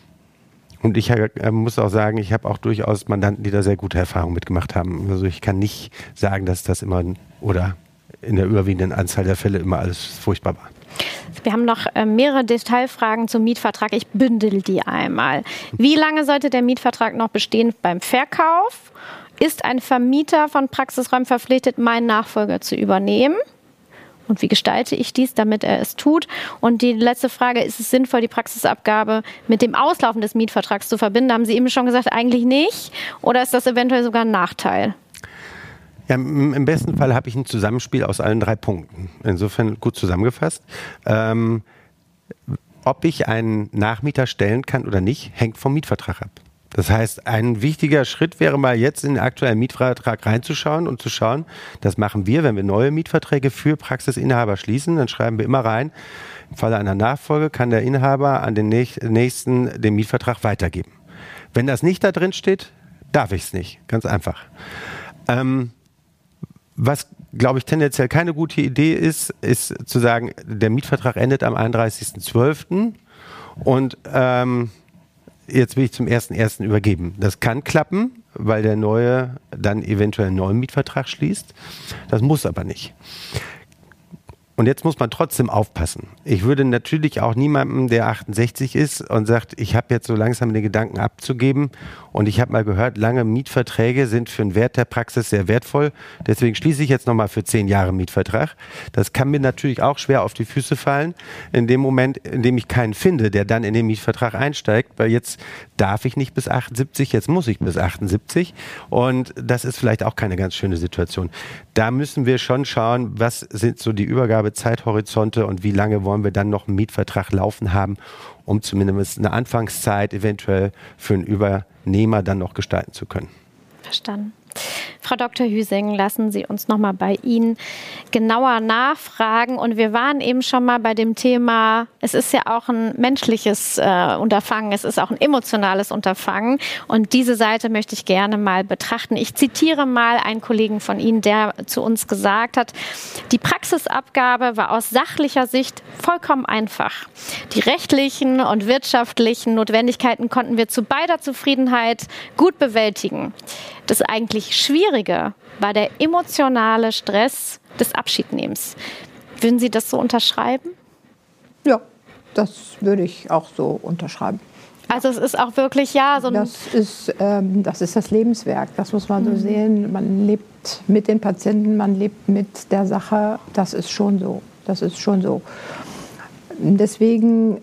und ich muss auch sagen, ich habe auch durchaus Mandanten, die da sehr gute Erfahrungen mitgemacht haben. Also ich kann nicht sagen, dass das immer oder in der überwiegenden Anzahl der Fälle immer alles furchtbar war. Wir haben noch mehrere Detailfragen zum Mietvertrag. Ich bündel die einmal. Wie lange sollte der Mietvertrag noch bestehen beim Verkauf? Ist ein Vermieter von Praxisräumen verpflichtet, meinen Nachfolger zu übernehmen? Und wie gestalte ich dies, damit er es tut? Und die letzte Frage, ist es sinnvoll, die Praxisabgabe mit dem Auslaufen des Mietvertrags zu verbinden? Haben Sie eben schon gesagt, eigentlich nicht? Oder ist das eventuell sogar ein Nachteil? Ja, im besten Fall habe ich ein Zusammenspiel aus allen 3 Punkten. Insofern gut zusammengefasst. Ob ich einen Nachmieter stellen kann oder nicht, hängt vom Mietvertrag ab. Das heißt, ein wichtiger Schritt wäre mal jetzt in den aktuellen Mietvertrag reinzuschauen und zu schauen, das machen wir, wenn wir neue Mietverträge für Praxisinhaber schließen, dann schreiben wir immer rein, im Falle einer Nachfolge kann der Inhaber an den nächsten den Mietvertrag weitergeben. Wenn das nicht da drin steht, darf ich es nicht. Ganz einfach. Was, glaube ich, tendenziell keine gute Idee ist zu sagen, der Mietvertrag endet am 31.12. und jetzt will ich zum 1.1. übergeben. Das kann klappen, weil der neue dann eventuell einen neuen Mietvertrag schließt. Das muss aber nicht. Und jetzt muss man trotzdem aufpassen. Ich würde natürlich auch niemandem, der 68 ist und sagt, ich habe jetzt so langsam den Gedanken abzugeben und ich habe mal gehört, lange Mietverträge sind für den Wert der Praxis sehr wertvoll. Deswegen schließe ich jetzt nochmal für 10 Jahre Mietvertrag. Das kann mir natürlich auch schwer auf die Füße fallen, in dem Moment, in dem ich keinen finde, der dann in den Mietvertrag einsteigt, weil jetzt darf ich nicht bis 78, jetzt muss ich bis 78 und das ist vielleicht auch keine ganz schöne Situation. Da müssen wir schon schauen, was sind so die Übergabezeithorizonte und wie lange wollen wir dann noch einen Mietvertrag laufen haben, um zumindest eine Anfangszeit eventuell für einen Übernehmer dann noch gestalten zu können. Verstanden. Frau Dr. Hüsing, lassen Sie uns noch mal bei Ihnen genauer nachfragen. Und wir waren eben schon mal bei dem Thema, es ist ja auch ein menschliches Unterfangen, es ist auch ein emotionales Unterfangen. Und diese Seite möchte ich gerne mal betrachten. Ich zitiere mal einen Kollegen von Ihnen, der zu uns gesagt hat, die Praxisabgabe war aus sachlicher Sicht vollkommen einfach. Die rechtlichen und wirtschaftlichen Notwendigkeiten konnten wir zu beider Zufriedenheit gut bewältigen. Das eigentlich Schwierige war der emotionale Stress des Abschiednehmens. Würden Sie das so unterschreiben? Ja, das würde ich auch so unterschreiben. Also es ist auch wirklich, ja, so ein... Das ist das Lebenswerk, das muss man so sehen. Man lebt mit den Patienten, man lebt mit der Sache, das ist schon so. Das ist schon so. Deswegen,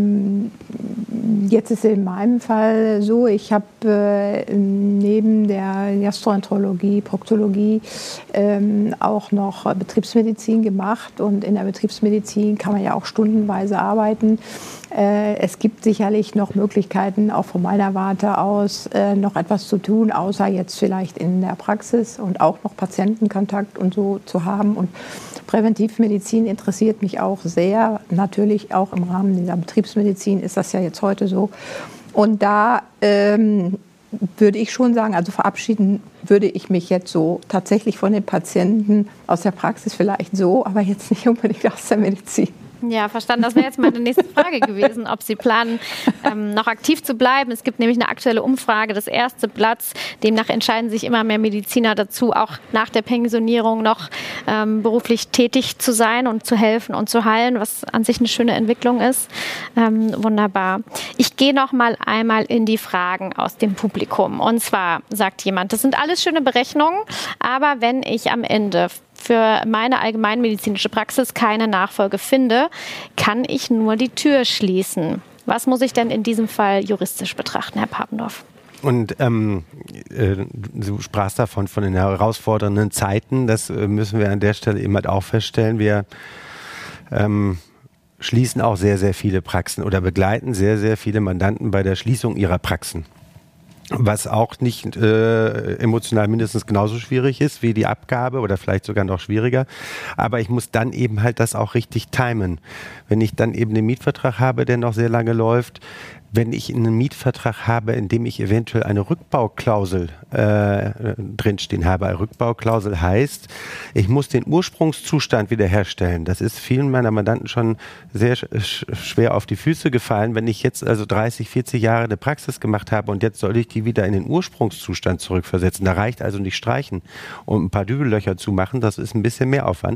jetzt ist es in meinem Fall so, ich habe neben der Gastroenterologie, Proktologie auch noch Betriebsmedizin gemacht. Und in der Betriebsmedizin kann man ja auch stundenweise arbeiten. Es gibt sicherlich noch Möglichkeiten, auch von meiner Warte aus, noch etwas zu tun, außer jetzt vielleicht in der Praxis und auch noch Patientenkontakt und so zu haben. Und Präventivmedizin interessiert mich auch sehr. Natürlich auch im Rahmen dieser Betriebsmedizin ist das ja jetzt heute so. Und da würde ich schon sagen, also verabschieden würde ich mich jetzt so tatsächlich von den Patienten aus der Praxis vielleicht so, aber jetzt nicht unbedingt aus der Medizin. Ja, verstanden. Das wäre jetzt meine nächste Frage gewesen, ob Sie planen, noch aktiv zu bleiben. Es gibt nämlich eine aktuelle Umfrage, das erste Blatt. Demnach entscheiden sich immer mehr Mediziner dazu, auch nach der Pensionierung noch beruflich tätig zu sein und zu helfen und zu heilen, was an sich eine schöne Entwicklung ist. Wunderbar. Ich gehe noch mal einmal in die Fragen aus dem Publikum. Und zwar sagt jemand, das sind alles schöne Berechnungen, aber wenn ich am Ende für meine allgemeinmedizinische Praxis keine Nachfolge finde, kann ich nur die Tür schließen. Was muss ich denn in diesem Fall juristisch betrachten, Herr Papendorf? Und du sprachst davon, von den herausfordernden Zeiten. Das müssen wir an der Stelle eben halt auch feststellen. Wir schließen auch sehr, sehr viele Praxen oder begleiten sehr, sehr viele Mandanten bei der Schließung ihrer Praxen. Was auch nicht emotional mindestens genauso schwierig ist wie die Abgabe oder vielleicht sogar noch schwieriger. Aber ich muss dann eben halt das auch richtig timen. Wenn ich dann eben den Mietvertrag habe, der noch sehr lange läuft, wenn ich einen Mietvertrag habe, in dem ich eventuell eine Rückbauklausel drinstehen habe. Eine Rückbauklausel heißt, ich muss den Ursprungszustand wiederherstellen. Das ist vielen meiner Mandanten schon sehr schwer auf die Füße gefallen. Wenn ich jetzt also 30, 40 Jahre eine Praxis gemacht habe und jetzt soll ich die wieder in den Ursprungszustand zurückversetzen. Da reicht also nicht streichen und ein paar Dübellöcher zu machen. Das ist ein bisschen mehr Aufwand.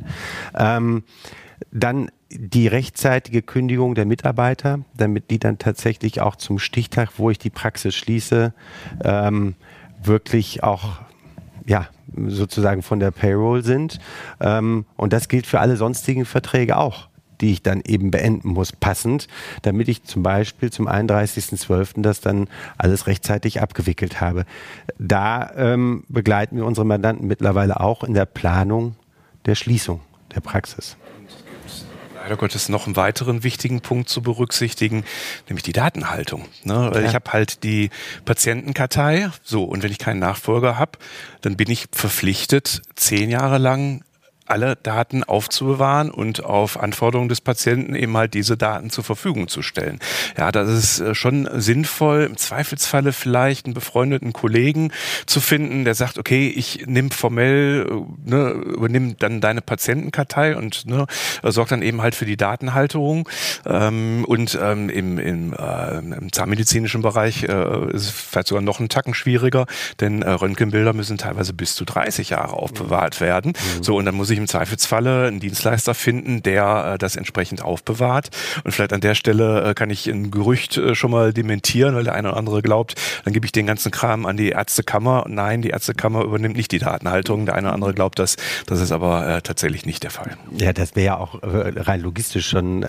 Dann die rechtzeitige Kündigung der Mitarbeiter, damit die dann tatsächlich auch zum Stichtag, wo ich die Praxis schließe, wirklich auch sozusagen von der Payroll sind. Und das gilt für alle sonstigen Verträge auch, die ich dann eben beenden muss, passend, damit ich zum Beispiel zum 31.12. das dann alles rechtzeitig abgewickelt habe. Da begleiten wir unsere Mandanten mittlerweile auch in der Planung der Schließung der Praxis. Leider Gottes noch einen weiteren wichtigen Punkt zu berücksichtigen, nämlich die Datenhaltung. Ne? Ja. Ich habe halt die Patientenkartei, so, und wenn ich keinen Nachfolger habe, dann bin ich verpflichtet, 10 Jahre lang alle Daten aufzubewahren und auf Anforderungen des Patienten eben halt diese Daten zur Verfügung zu stellen. Ja, das ist schon sinnvoll, im Zweifelsfalle vielleicht einen befreundeten Kollegen zu finden, der sagt, okay, ich nehme formell, übernehme dann deine Patientenkartei und sorgt dann eben halt für die Datenhalterung. Und im zahnmedizinischen Bereich ist es vielleicht sogar noch einen Tacken schwieriger, denn Röntgenbilder müssen teilweise bis zu 30 Jahre aufbewahrt werden. So, und dann muss ich im Zweifelsfalle einen Dienstleister finden, der das entsprechend aufbewahrt. Und vielleicht an der Stelle kann ich ein Gerücht schon mal dementieren, weil der eine oder andere glaubt, dann gebe ich den ganzen Kram an die Ärztekammer. Nein, die Ärztekammer übernimmt nicht die Datenhaltung. Der eine oder andere glaubt das. Das ist aber tatsächlich nicht der Fall. Ja, das wäre ja auch rein logistisch schon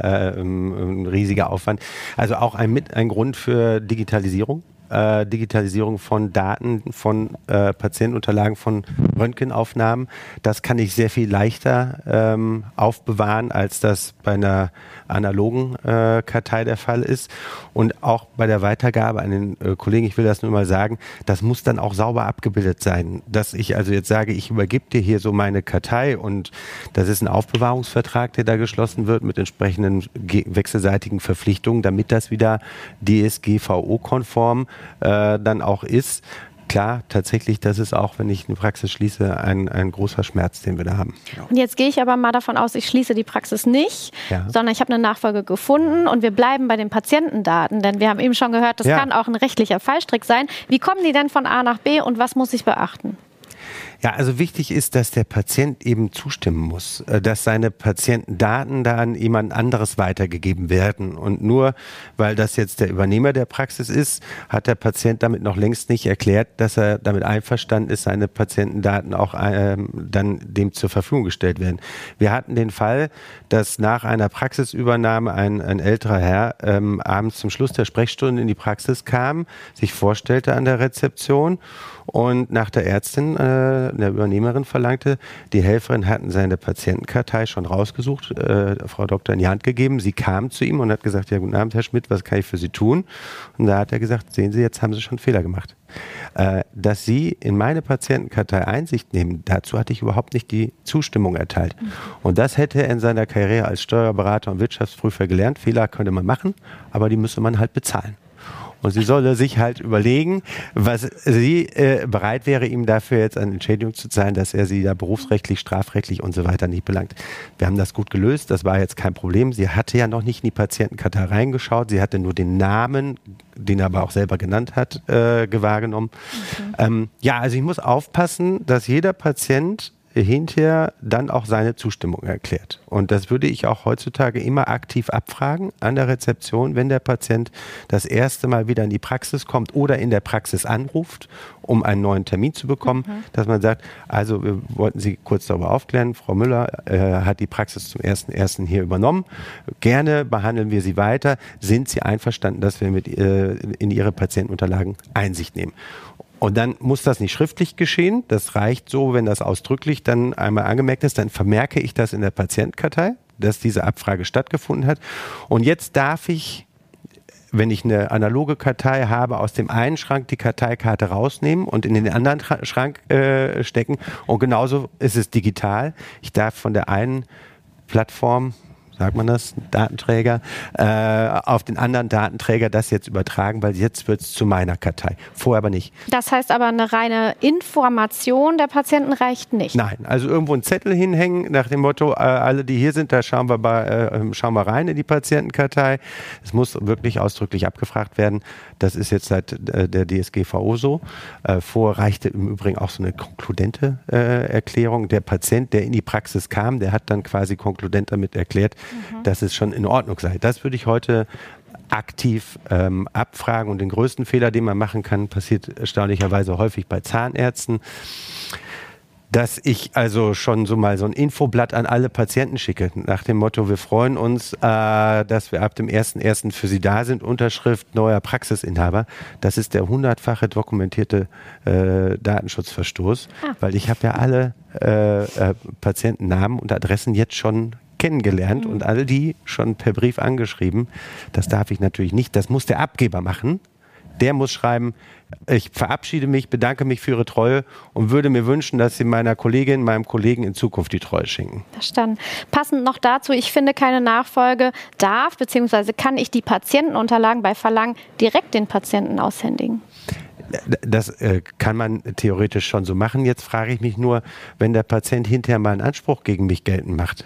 ein riesiger Aufwand. Also auch ein Grund für Digitalisierung. Digitalisierung von Daten, von Patientenunterlagen, von Röntgenaufnahmen. Das kann ich sehr viel leichter aufbewahren, als das bei einer analogen Kartei der Fall ist. Und auch bei der Weitergabe an den Kollegen, ich will das nur mal sagen, das muss dann auch sauber abgebildet sein. Dass ich also jetzt sage, ich übergebe dir hier so meine Kartei und das ist ein Aufbewahrungsvertrag, der da geschlossen wird mit entsprechenden wechselseitigen Verpflichtungen, damit das wieder DSGVO-konform dann auch ist. Klar, tatsächlich, das ist auch, wenn ich eine Praxis schließe, ein großer Schmerz, den wir da haben. Und jetzt gehe ich aber mal davon aus, ich schließe die Praxis nicht, sondern ich habe eine Nachfolge gefunden und wir bleiben bei den Patientendaten, denn wir haben eben schon gehört, das kann auch ein rechtlicher Fallstrick sein. Wie kommen die denn von A nach B und was muss ich beachten? Ja, also wichtig ist, dass der Patient eben zustimmen muss, dass seine Patientendaten da an jemand anderes weitergegeben werden. Und nur weil das jetzt der Übernehmer der Praxis ist, hat der Patient damit noch längst nicht erklärt, dass er damit einverstanden ist, seine Patientendaten auch dann dem zur Verfügung gestellt werden. Wir hatten den Fall, dass nach einer Praxisübernahme ein älterer Herr abends zum Schluss der Sprechstunde in die Praxis kam, sich vorstellte an der Rezeption und nach der Ärztin, der Übernehmerin, verlangte, die Helferin hatten seine Patientenkartei schon rausgesucht, Frau Doktor in die Hand gegeben. Sie kam zu ihm und hat gesagt, ja, guten Abend, Herr Schmidt, was kann ich für Sie tun? Und da hat er gesagt, sehen Sie, jetzt haben Sie schon einen Fehler gemacht. Dass Sie in meine Patientenkartei Einsicht nehmen, dazu hatte ich überhaupt nicht die Zustimmung erteilt. Und das hätte er in seiner Karriere als Steuerberater und Wirtschaftsprüfer gelernt. Fehler könnte man machen, aber die müsste man halt bezahlen. Und sie solle sich halt überlegen, was sie bereit wäre, ihm dafür jetzt eine Entschädigung zu zahlen, dass er sie da berufsrechtlich, strafrechtlich und so weiter nicht belangt. Wir haben das gut gelöst, das war jetzt kein Problem. Sie hatte ja noch nicht in die Patientenkartei reingeschaut, sie hatte nur den Namen, den er aber auch selber genannt hat, wahrgenommen. Ja, also ich muss aufpassen, dass jeder Patient hinterher dann auch seine Zustimmung erklärt. Und das würde ich auch heutzutage immer aktiv abfragen an der Rezeption, wenn der Patient das erste Mal wieder in die Praxis kommt oder in der Praxis anruft, um einen neuen Termin zu bekommen, dass man sagt, also wir wollten Sie kurz darüber aufklären, Frau Müller hat die Praxis zum 1.1. hier übernommen. Gerne behandeln wir Sie weiter. Sind Sie einverstanden, dass wir in Ihre Patientenunterlagen Einsicht nehmen? Und dann muss das nicht schriftlich geschehen. Das reicht so, wenn das ausdrücklich dann einmal angemerkt ist, dann vermerke ich das in der Patientenkartei, dass diese Abfrage stattgefunden hat. Und jetzt darf ich, wenn ich eine analoge Kartei habe, aus dem einen Schrank die Karteikarte rausnehmen und in den anderen Schrank stecken. Und genauso ist es digital. Ich darf von der einen Plattform, sagt man das, Datenträger, auf den anderen Datenträger das jetzt übertragen, weil jetzt wird es zu meiner Kartei. Vorher aber nicht. Das heißt aber, eine reine Information der Patienten reicht nicht? Nein, also irgendwo einen Zettel hinhängen nach dem Motto, alle, die hier sind, da schauen wir rein in die Patientenkartei. Es muss wirklich ausdrücklich abgefragt werden. Das ist jetzt seit der DSGVO so. Vorher reichte im Übrigen auch so eine konkludente Erklärung. Der Patient, der in die Praxis kam, der hat dann quasi konkludent damit erklärt, dass es schon in Ordnung sei. Das würde ich heute aktiv abfragen. Und den größten Fehler, den man machen kann, passiert erstaunlicherweise häufig bei Zahnärzten, dass ich also schon so mal so ein Infoblatt an alle Patienten schicke, nach dem Motto, wir freuen uns, dass wir ab dem 1.1. für Sie da sind, Unterschrift neuer Praxisinhaber. Das ist der 100-fache dokumentierte Datenschutzverstoß, weil ich habe ja alle Patientennamen und Adressen jetzt schon kennengelernt und alle die schon per Brief angeschrieben. Das darf ich natürlich nicht. Das muss der Abgeber machen. Der muss schreiben, ich verabschiede mich, bedanke mich für Ihre Treue und würde mir wünschen, dass Sie meiner Kollegin, meinem Kollegen in Zukunft die Treue schenken. Verstanden. Passend noch dazu, ich finde keine Nachfolge darf bzw. kann ich die Patientenunterlagen bei Verlangen direkt den Patienten aushändigen. Das kann man theoretisch schon so machen. Jetzt frage ich mich nur, wenn der Patient hinterher mal einen Anspruch gegen mich geltend macht,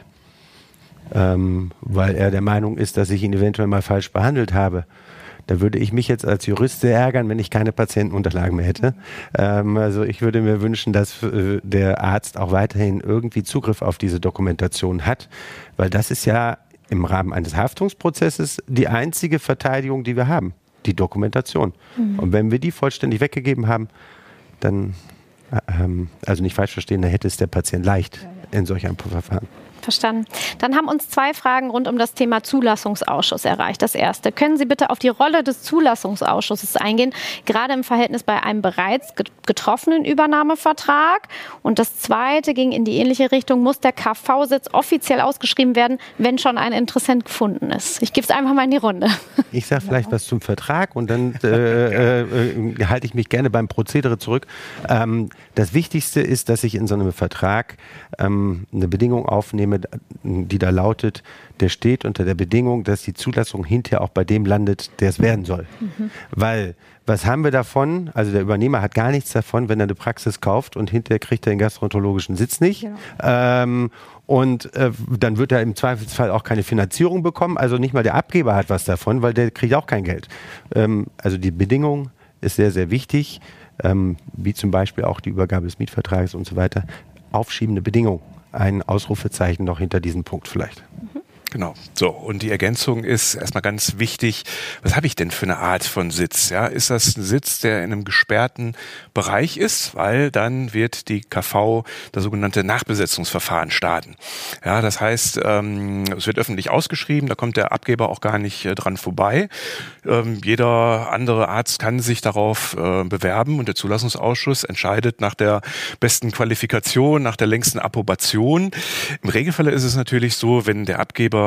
weil er der Meinung ist, dass ich ihn eventuell mal falsch behandelt habe. Da würde ich mich jetzt als Jurist sehr ärgern, wenn ich keine Patientenunterlagen mehr hätte. Also ich würde mir wünschen, dass der Arzt auch weiterhin irgendwie Zugriff auf diese Dokumentation hat, weil das ist ja im Rahmen eines Haftungsprozesses die einzige Verteidigung, die wir haben, die Dokumentation. Und wenn wir die vollständig weggegeben haben, dann, also nicht falsch verstehen, dann hätte es der Patient leicht in solch einem Verfahren. Verstanden. Dann haben uns 2 Fragen rund um das Thema Zulassungsausschuss erreicht. Das erste, können Sie bitte auf die Rolle des Zulassungsausschusses eingehen, gerade im Verhältnis bei einem bereits getroffenen Übernahmevertrag? Und das zweite ging in die ähnliche Richtung, muss der KV-Sitz offiziell ausgeschrieben werden, wenn schon ein Interessent gefunden ist? Ich gebe es einfach mal in die Runde. Ich sage vielleicht was zum Vertrag und dann halte ich mich gerne beim Prozedere zurück. Das Wichtigste ist, dass ich in so einem Vertrag eine Bedingung aufnehme, die da lautet, der steht unter der Bedingung, dass die Zulassung hinterher auch bei dem landet, der es werden soll. Weil, was haben wir davon? Also der Übernehmer hat gar nichts davon, wenn er eine Praxis kauft und hinterher kriegt er den gastroenterologischen Sitz nicht. Genau. Und dann wird er im Zweifelsfall auch keine Finanzierung bekommen. Also nicht mal der Abgeber hat was davon, weil der kriegt auch kein Geld. Also die Bedingung ist sehr, sehr wichtig, wie zum Beispiel auch die Übergabe des Mietvertrages und so weiter. Aufschiebende Bedingung. Ein Ausrufezeichen noch hinter diesem Punkt vielleicht. Genau. So, und die Ergänzung ist erstmal ganz wichtig, was habe ich denn für eine Art von Sitz? Ja, ist das ein Sitz, der in einem gesperrten Bereich ist? Weil dann wird die KV das sogenannte Nachbesetzungsverfahren starten. Ja, das heißt, es wird öffentlich ausgeschrieben, da kommt der Abgeber auch gar nicht dran vorbei. Jeder andere Arzt kann sich darauf bewerben und der Zulassungsausschuss entscheidet nach der besten Qualifikation, nach der längsten Approbation. Im Regelfall ist es natürlich so, wenn der Abgeber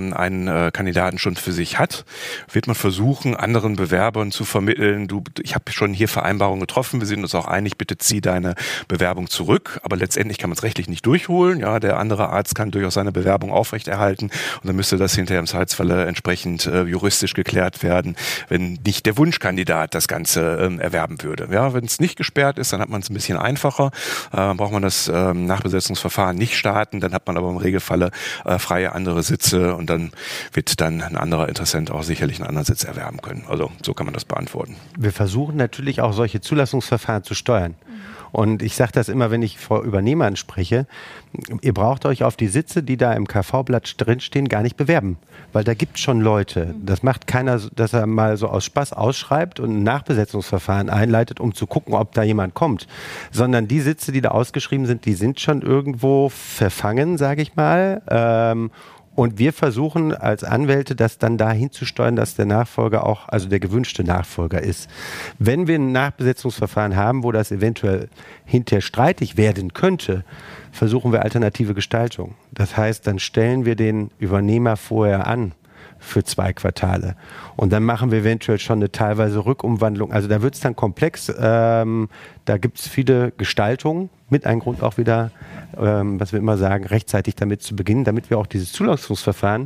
einen Kandidaten schon für sich hat, wird man versuchen, anderen Bewerbern zu vermitteln, ich habe schon hier Vereinbarungen getroffen, wir sind uns auch einig, bitte zieh deine Bewerbung zurück, aber letztendlich kann man es rechtlich nicht durchholen. Ja, der andere Arzt kann durchaus seine Bewerbung aufrechterhalten und dann müsste das hinterher im Zweifelsfalle entsprechend juristisch geklärt werden, wenn nicht der Wunschkandidat das Ganze erwerben würde. Ja, wenn es nicht gesperrt ist, dann hat man es ein bisschen einfacher, braucht man das Nachbesetzungsverfahren nicht starten, dann hat man aber im Regelfalle freie andere Sitze und dann wird dann ein anderer Interessent auch sicherlich einen anderen Sitz erwerben können. Also so kann man das beantworten. Wir versuchen natürlich auch solche Zulassungsverfahren zu steuern. Und ich sage das immer, wenn ich vor Übernehmern spreche, ihr braucht euch auf die Sitze, die da im KV-Blatt drinstehen, gar nicht bewerben. Weil da gibt es schon Leute. Das macht keiner, dass er mal so aus Spaß ausschreibt und ein Nachbesetzungsverfahren einleitet, um zu gucken, ob da jemand kommt. Sondern die Sitze, die da ausgeschrieben sind, die sind schon irgendwo verfangen, sage ich mal. Und wir versuchen als Anwälte, das dann dahin zu steuern, dass der Nachfolger auch, also der gewünschte Nachfolger ist. Wenn wir ein Nachbesetzungsverfahren haben, wo das eventuell hinterher streitig werden könnte, versuchen wir alternative Gestaltung. Das heißt, dann stellen wir den Übernehmer vorher an für 2 Quartale. Und dann machen wir eventuell schon eine teilweise Rückumwandlung. Also da wird es dann komplex. Da gibt es viele Gestaltungen. Mit einem Grund auch wieder, was wir immer sagen, rechtzeitig damit zu beginnen, damit wir auch dieses Zulassungsverfahren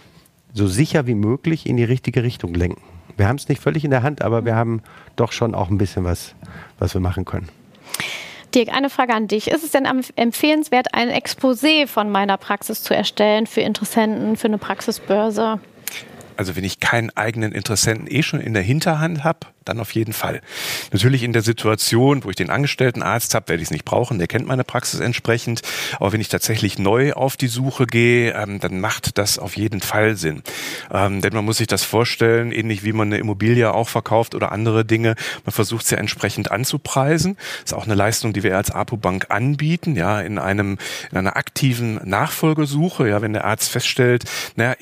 so sicher wie möglich in die richtige Richtung lenken. Wir haben es nicht völlig in der Hand, aber wir haben doch schon auch ein bisschen was wir machen können. Dirk, eine Frage an dich. Ist es denn empfehlenswert, ein Exposé von meiner Praxis zu erstellen für Interessenten, für eine Praxisbörse? Also wenn ich keinen eigenen Interessenten schon in der Hinterhand habe, dann auf jeden Fall. Natürlich in der Situation, wo ich den angestellten Arzt habe, werde ich es nicht brauchen, der kennt meine Praxis entsprechend. Aber wenn ich tatsächlich neu auf die Suche gehe, dann macht das auf jeden Fall Sinn. Denn man muss sich das vorstellen, ähnlich wie man eine Immobilie auch verkauft oder andere Dinge, man versucht es ja entsprechend anzupreisen. Das ist auch eine Leistung, die wir als APO-Bank anbieten, ja, in einer aktiven Nachfolgesuche, ja, wenn der Arzt feststellt, naja, hier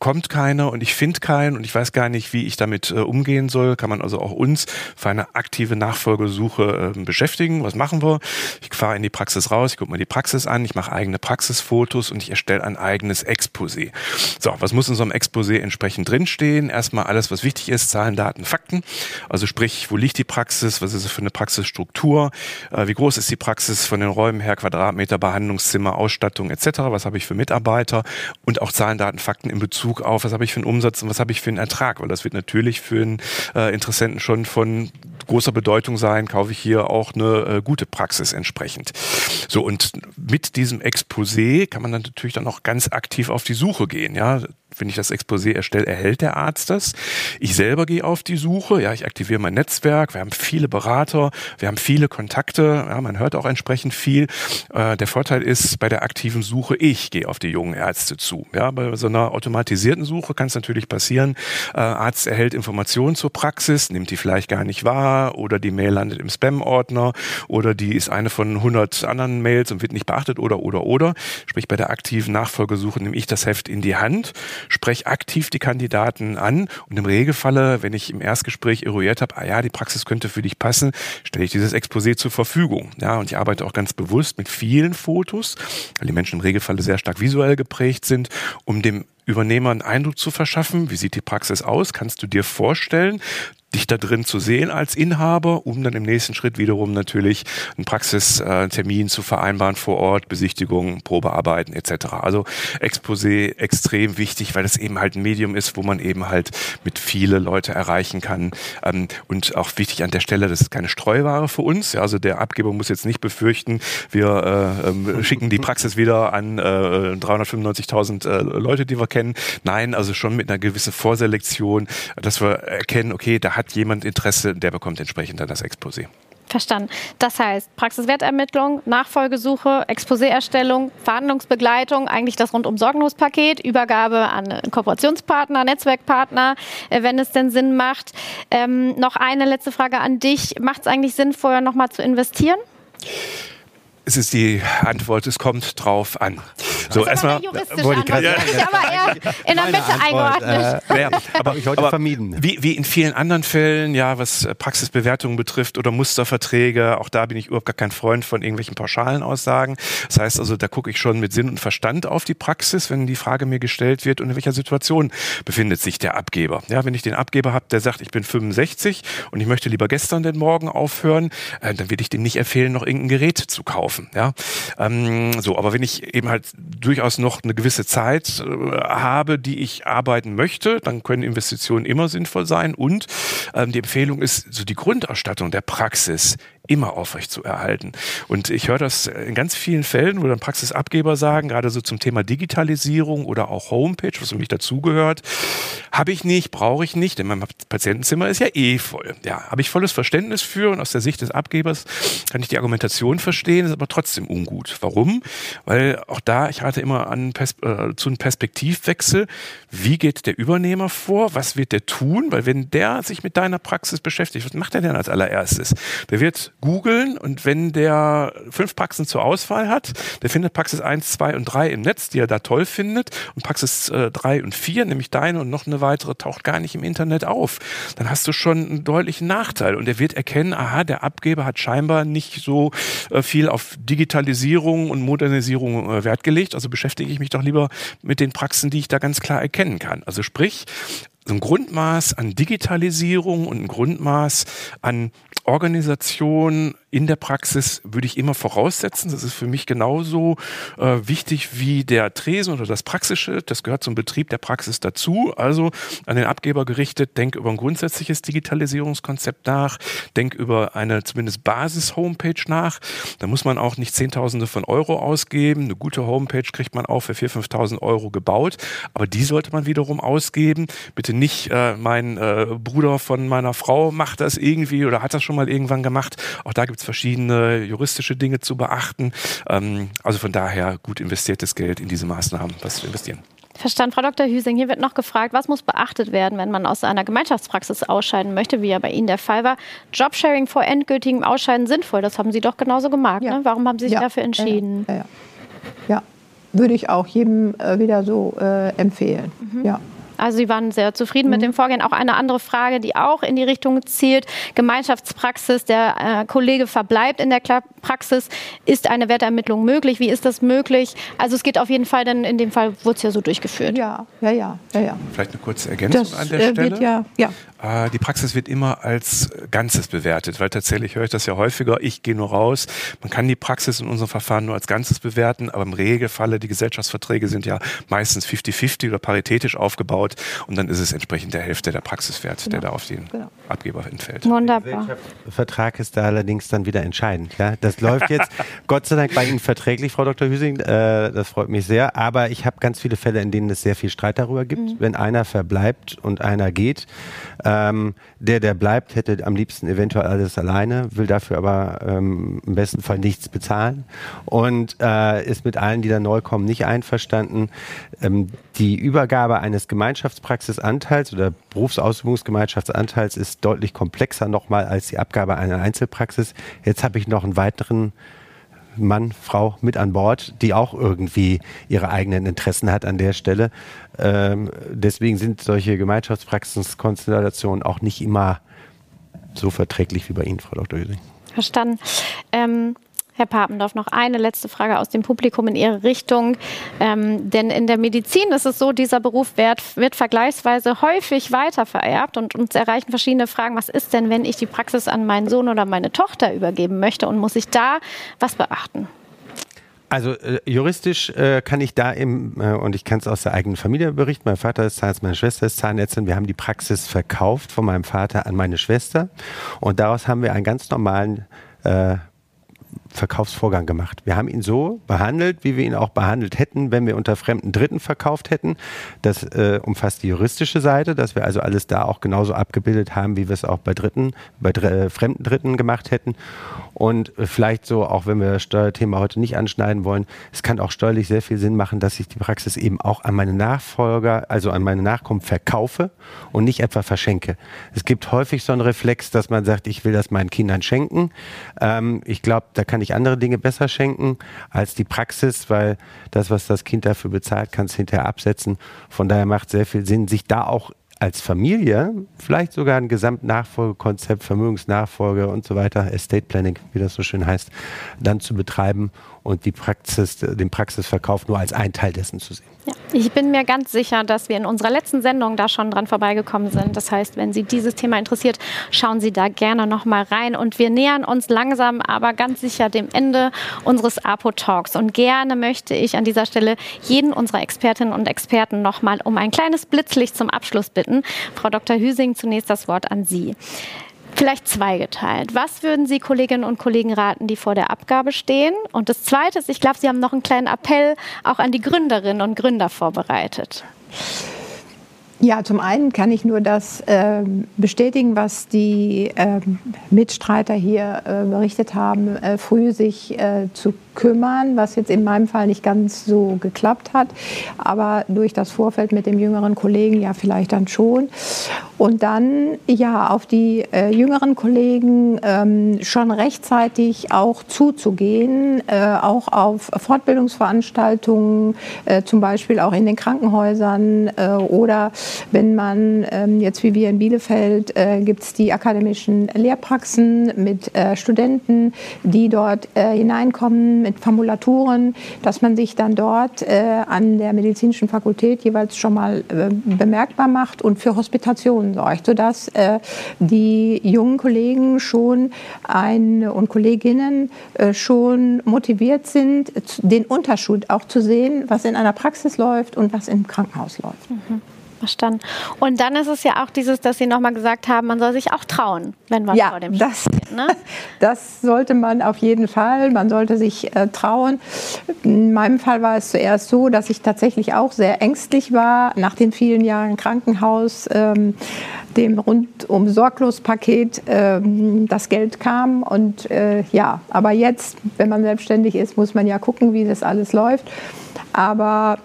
kommt keiner und ich finde keinen und ich weiß gar nicht, wie ich damit umgehen soll, kann man also auch uns für eine aktive Nachfolgesuche beschäftigen. Was machen wir? Ich fahre in die Praxis raus, ich gucke mir die Praxis an, ich mache eigene Praxisfotos und ich erstelle ein eigenes Exposé. So, was muss in so einem Exposé entsprechend drinstehen? Erstmal alles, was wichtig ist, Zahlen, Daten, Fakten. Also sprich, wo liegt die Praxis? Was ist es für eine Praxisstruktur? Wie groß ist die Praxis von den Räumen her, Quadratmeter, Behandlungszimmer, Ausstattung etc.? Was habe ich für Mitarbeiter? Und auch Zahlen, Daten, Fakten in Bezug auf, was habe ich für einen Umsatz und was habe ich für einen Ertrag? Weil das wird natürlich für einen Interessenten schon von großer Bedeutung sein, kaufe ich hier auch eine gute Praxis entsprechend. So, und mit diesem Exposé kann man dann natürlich dann auch ganz aktiv auf die Suche gehen, ja. Wenn ich das Exposé erstelle, erhält der Arzt das. Ich selber gehe auf die Suche. Ja, ich aktiviere mein Netzwerk. Wir haben viele Berater, wir haben viele Kontakte. Ja, man hört auch entsprechend viel. Der Vorteil ist bei der aktiven Suche, ich gehe auf die jungen Ärzte zu. Ja, bei so einer automatisierten Suche kann es natürlich passieren, Arzt erhält Informationen zur Praxis, nimmt die vielleicht gar nicht wahr oder die Mail landet im Spam-Ordner oder die ist eine von 100 anderen Mails und wird nicht beachtet oder. Sprich, bei der aktiven Nachfolgesuche nehme ich das Heft in die Hand, spreche aktiv die Kandidaten an und im Regelfalle, wenn ich im Erstgespräch eruiert habe, die Praxis könnte für dich passen, stelle ich dieses Exposé zur Verfügung. Ja, und ich arbeite auch ganz bewusst mit vielen Fotos, weil die Menschen im Regelfalle sehr stark visuell geprägt sind, um dem Übernehmer einen Eindruck zu verschaffen. Wie sieht die Praxis aus? Kannst du dir vorstellen, dich da drin zu sehen als Inhaber, um dann im nächsten Schritt wiederum natürlich einen Praxistermin zu vereinbaren vor Ort, Besichtigung, Probearbeiten etc. Also Exposé extrem wichtig, weil es eben halt ein Medium ist, wo man eben halt mit viele Leute erreichen kann. Und auch wichtig an der Stelle, das ist keine Streuware für uns. Ja, also der Abgeber muss jetzt nicht befürchten, wir schicken die Praxis wieder an 395.000 Leute, die wir kennen. Nein, also schon mit einer gewissen Vorselektion, dass wir erkennen, okay, da hat jemand Interesse, der bekommt entsprechend dann das Exposé. Verstanden. Das heißt, Praxiswertermittlung, Nachfolgesuche, Exposé-Erstellung, Verhandlungsbegleitung, eigentlich das Rundum-Sorglos-Paket, Übergabe an einen Kooperationspartner, Netzwerkpartner, wenn es denn Sinn macht. Noch eine letzte Frage an dich. Macht es eigentlich Sinn, vorher nochmal zu investieren? Es ist die Antwort, es kommt drauf an. So, erstmal wollte ich gerade sagen, aber eher in der Mitte eingeordnet. Aber ich wollte vermieden. Wie in vielen anderen Fällen, ja, was Praxisbewertungen betrifft oder Musterverträge, auch da bin ich überhaupt gar kein Freund von irgendwelchen pauschalen Aussagen. Das heißt also, da gucke ich schon mit Sinn und Verstand auf die Praxis, wenn die Frage mir gestellt wird und in welcher Situation befindet sich der Abgeber. Ja, wenn ich den Abgeber habe, der sagt, ich bin 65 und ich möchte lieber gestern denn morgen aufhören, dann würde ich dem nicht empfehlen, noch irgendein Gerät zu kaufen. Ja, aber wenn ich eben halt durchaus noch eine gewisse Zeit habe, die ich arbeiten möchte, dann können Investitionen immer sinnvoll sein und die Empfehlung ist, so die Grundausstattung der Praxis immer aufrecht zu erhalten. Und ich höre das in ganz vielen Fällen, wo dann Praxisabgeber sagen, gerade so zum Thema Digitalisierung oder auch Homepage, was für mich dazugehört, habe ich nicht, brauche ich nicht, denn mein Patientenzimmer ist ja eh voll. Ja, habe ich volles Verständnis für und aus der Sicht des Abgebers kann ich die Argumentation verstehen, ist aber trotzdem ungut. Warum? Weil auch da, ich rate immer zu einem Perspektivwechsel. Wie geht der Übernehmer vor? Was wird der tun? Weil wenn der sich mit deiner Praxis beschäftigt, was macht er denn als allererstes? Der wird googeln und wenn der 5 Praxen zur Auswahl hat, der findet Praxis 1, 2 und 3 im Netz, die er da toll findet und Praxis 3 und 4, nämlich deine und noch eine weitere, taucht gar nicht im Internet auf. Dann hast du schon einen deutlichen Nachteil und er wird erkennen, aha, der Abgeber hat scheinbar nicht so viel auf Digitalisierung und Modernisierung Wert gelegt, also beschäftige ich mich doch lieber mit den Praxen, die ich da ganz klar erkennen kann. Also sprich, so ein Grundmaß an Digitalisierung und ein Grundmaß an Organisation in der Praxis würde ich immer voraussetzen. Das ist für mich genauso wichtig wie der Tresen oder das Praxische. Das gehört zum Betrieb der Praxis dazu. Also an den Abgeber gerichtet, denk über ein grundsätzliches Digitalisierungskonzept nach, denk über eine zumindest Basis-Homepage nach. Da muss man auch nicht Zehntausende von Euro ausgeben. Eine gute Homepage kriegt man auch für 4.000, 5.000 Euro gebaut. Aber die sollte man wiederum ausgeben. Bitte nicht, mein Bruder von meiner Frau macht das irgendwie oder hat das schon mal irgendwann gemacht. Auch da gibt es verschiedene juristische Dinge zu beachten. Also von daher gut investiertes Geld in diese Maßnahmen, was zu investieren. Verstanden. Frau Dr. Hüsing, hier wird noch gefragt, was muss beachtet werden, wenn man aus einer Gemeinschaftspraxis ausscheiden möchte, wie ja bei Ihnen der Fall war. Jobsharing vor endgültigem Ausscheiden sinnvoll, das haben Sie doch genauso gemacht. Ja. Ne? Warum haben Sie sich dafür entschieden? Ja, würde ich auch jedem wieder so empfehlen. Ja. Also Sie waren sehr zufrieden mit dem Vorgehen. Auch eine andere Frage, die auch in die Richtung zielt. Gemeinschaftspraxis, der Kollege verbleibt in der Praxis. Ist eine Wertermittlung möglich? Wie ist das möglich? Also es geht auf jeden Fall, denn in dem Fall wurde es ja so durchgeführt. Ja. Vielleicht eine kurze Ergänzung an der Stelle. Die Praxis wird immer als Ganzes bewertet, weil tatsächlich höre ich das ja häufiger, ich gehe nur raus. Man kann die Praxis in unserem Verfahren nur als Ganzes bewerten, aber im Regelfalle, die Gesellschaftsverträge sind ja meistens 50-50 oder paritätisch aufgebaut und dann ist es entsprechend der Hälfte der Praxiswert, der da auf den Abgeber entfällt. Wunderbar. Der Vertrag ist da allerdings dann wieder entscheidend. Ja? Das läuft jetzt Gott sei Dank bei Ihnen verträglich, Frau Dr. Hüsing, das freut mich sehr, aber ich habe ganz viele Fälle, in denen es sehr viel Streit darüber gibt, wenn einer verbleibt und einer geht. Der bleibt, hätte am liebsten eventuell alles alleine, will dafür aber im besten Fall nichts bezahlen und ist mit allen, die da neu kommen, nicht einverstanden. Die Übergabe eines Gemeinschaftspraxisanteils oder Berufsausübungsgemeinschaftsanteils ist deutlich komplexer nochmal als die Abgabe einer Einzelpraxis. Jetzt habe ich noch einen weiteren Mann, Frau mit an Bord, die auch irgendwie ihre eigenen Interessen hat an der Stelle. Deswegen sind solche Gemeinschaftspraxiskonstellationen auch nicht immer so verträglich wie bei Ihnen, Frau Dr. Hüsing. Verstanden. Herr Papendorf, noch eine letzte Frage aus dem Publikum in Ihre Richtung. Denn in der Medizin ist es so, dieser Beruf wird vergleichsweise häufig weitervererbt und uns erreichen verschiedene Fragen. Was ist denn, wenn ich die Praxis an meinen Sohn oder meine Tochter übergeben möchte und muss ich da was beachten? Also juristisch kann ich da und ich kann es aus der eigenen Familie berichten, mein Vater ist Zahnarzt, meine Schwester ist Zahnärztin, wir haben die Praxis verkauft von meinem Vater an meine Schwester und daraus haben wir einen ganz normalen Verkaufsvorgang gemacht. Wir haben ihn so behandelt, wie wir ihn auch behandelt hätten, wenn wir unter fremden Dritten verkauft hätten. Das umfasst die juristische Seite, dass wir also alles da auch genauso abgebildet haben, wie wir es auch bei fremden Dritten gemacht hätten. Und vielleicht so, auch wenn wir das Steuerthema heute nicht anschneiden wollen, es kann auch steuerlich sehr viel Sinn machen, dass ich die Praxis eben auch an meine Nachfolger, also an meine Nachkommen verkaufe und nicht etwa verschenke. Es gibt häufig so einen Reflex, dass man sagt, ich will das meinen Kindern schenken. Ich glaube, da kann ich andere Dinge besser schenken als die Praxis, weil das, was das Kind dafür bezahlt, kann es hinterher absetzen. Von daher macht es sehr viel Sinn, sich da auch als Familie vielleicht sogar ein Gesamtnachfolgekonzept, Vermögensnachfolge und so weiter, Estate Planning, wie das so schön heißt, dann zu betreiben und den Praxisverkauf nur als ein Teil dessen zu sehen. Ja, ich bin mir ganz sicher, dass wir in unserer letzten Sendung da schon dran vorbeigekommen sind. Das heißt, wenn Sie dieses Thema interessiert, schauen Sie da gerne noch mal rein. Und wir nähern uns langsam, aber ganz sicher dem Ende unseres APO-Talks. Und gerne möchte ich an dieser Stelle jeden unserer Expertinnen und Experten noch mal um ein kleines Blitzlicht zum Abschluss bitten. Frau Dr. Hüsing, zunächst das Wort an Sie. Vielleicht zweigeteilt. Was würden Sie Kolleginnen und Kollegen raten, die vor der Abgabe stehen? Und das Zweite ist, ich glaube, Sie haben noch einen kleinen Appell auch an die Gründerinnen und Gründer vorbereitet. Ja, zum einen kann ich nur das bestätigen, was die Mitstreiter hier berichtet haben, früh sich zu kümmern, was jetzt in meinem Fall nicht ganz so geklappt hat, aber durch das Vorfeld mit dem jüngeren Kollegen ja vielleicht dann schon. Und dann ja auf die jüngeren Kollegen schon rechtzeitig auch zuzugehen, auch auf Fortbildungsveranstaltungen, zum Beispiel auch in den Krankenhäusern oder wenn man jetzt wie wir in Bielefeld gibt es die akademischen Lehrpraxen mit Studenten, die dort hineinkommen mit Formulaturen, dass man sich dann dort an der medizinischen Fakultät jeweils schon mal bemerkbar macht und für Hospitationen sorgt, sodass die jungen Kollegen schon und Kolleginnen schon motiviert sind, den Unterschied auch zu sehen, was in einer Praxis läuft und was im Krankenhaus läuft. Mhm. Verstanden. Und dann ist es ja auch dieses, dass Sie nochmal gesagt haben, man soll sich auch trauen, wenn was vor dem steht. Ne? Das sollte man auf jeden Fall. Man sollte sich trauen. In meinem Fall war es zuerst so, dass ich tatsächlich auch sehr ängstlich war nach den vielen Jahren Krankenhaus, dem Rundum-Sorglos-Paket das Geld kam. Und aber jetzt, wenn man selbstständig ist, muss man ja gucken, wie das alles läuft. Aber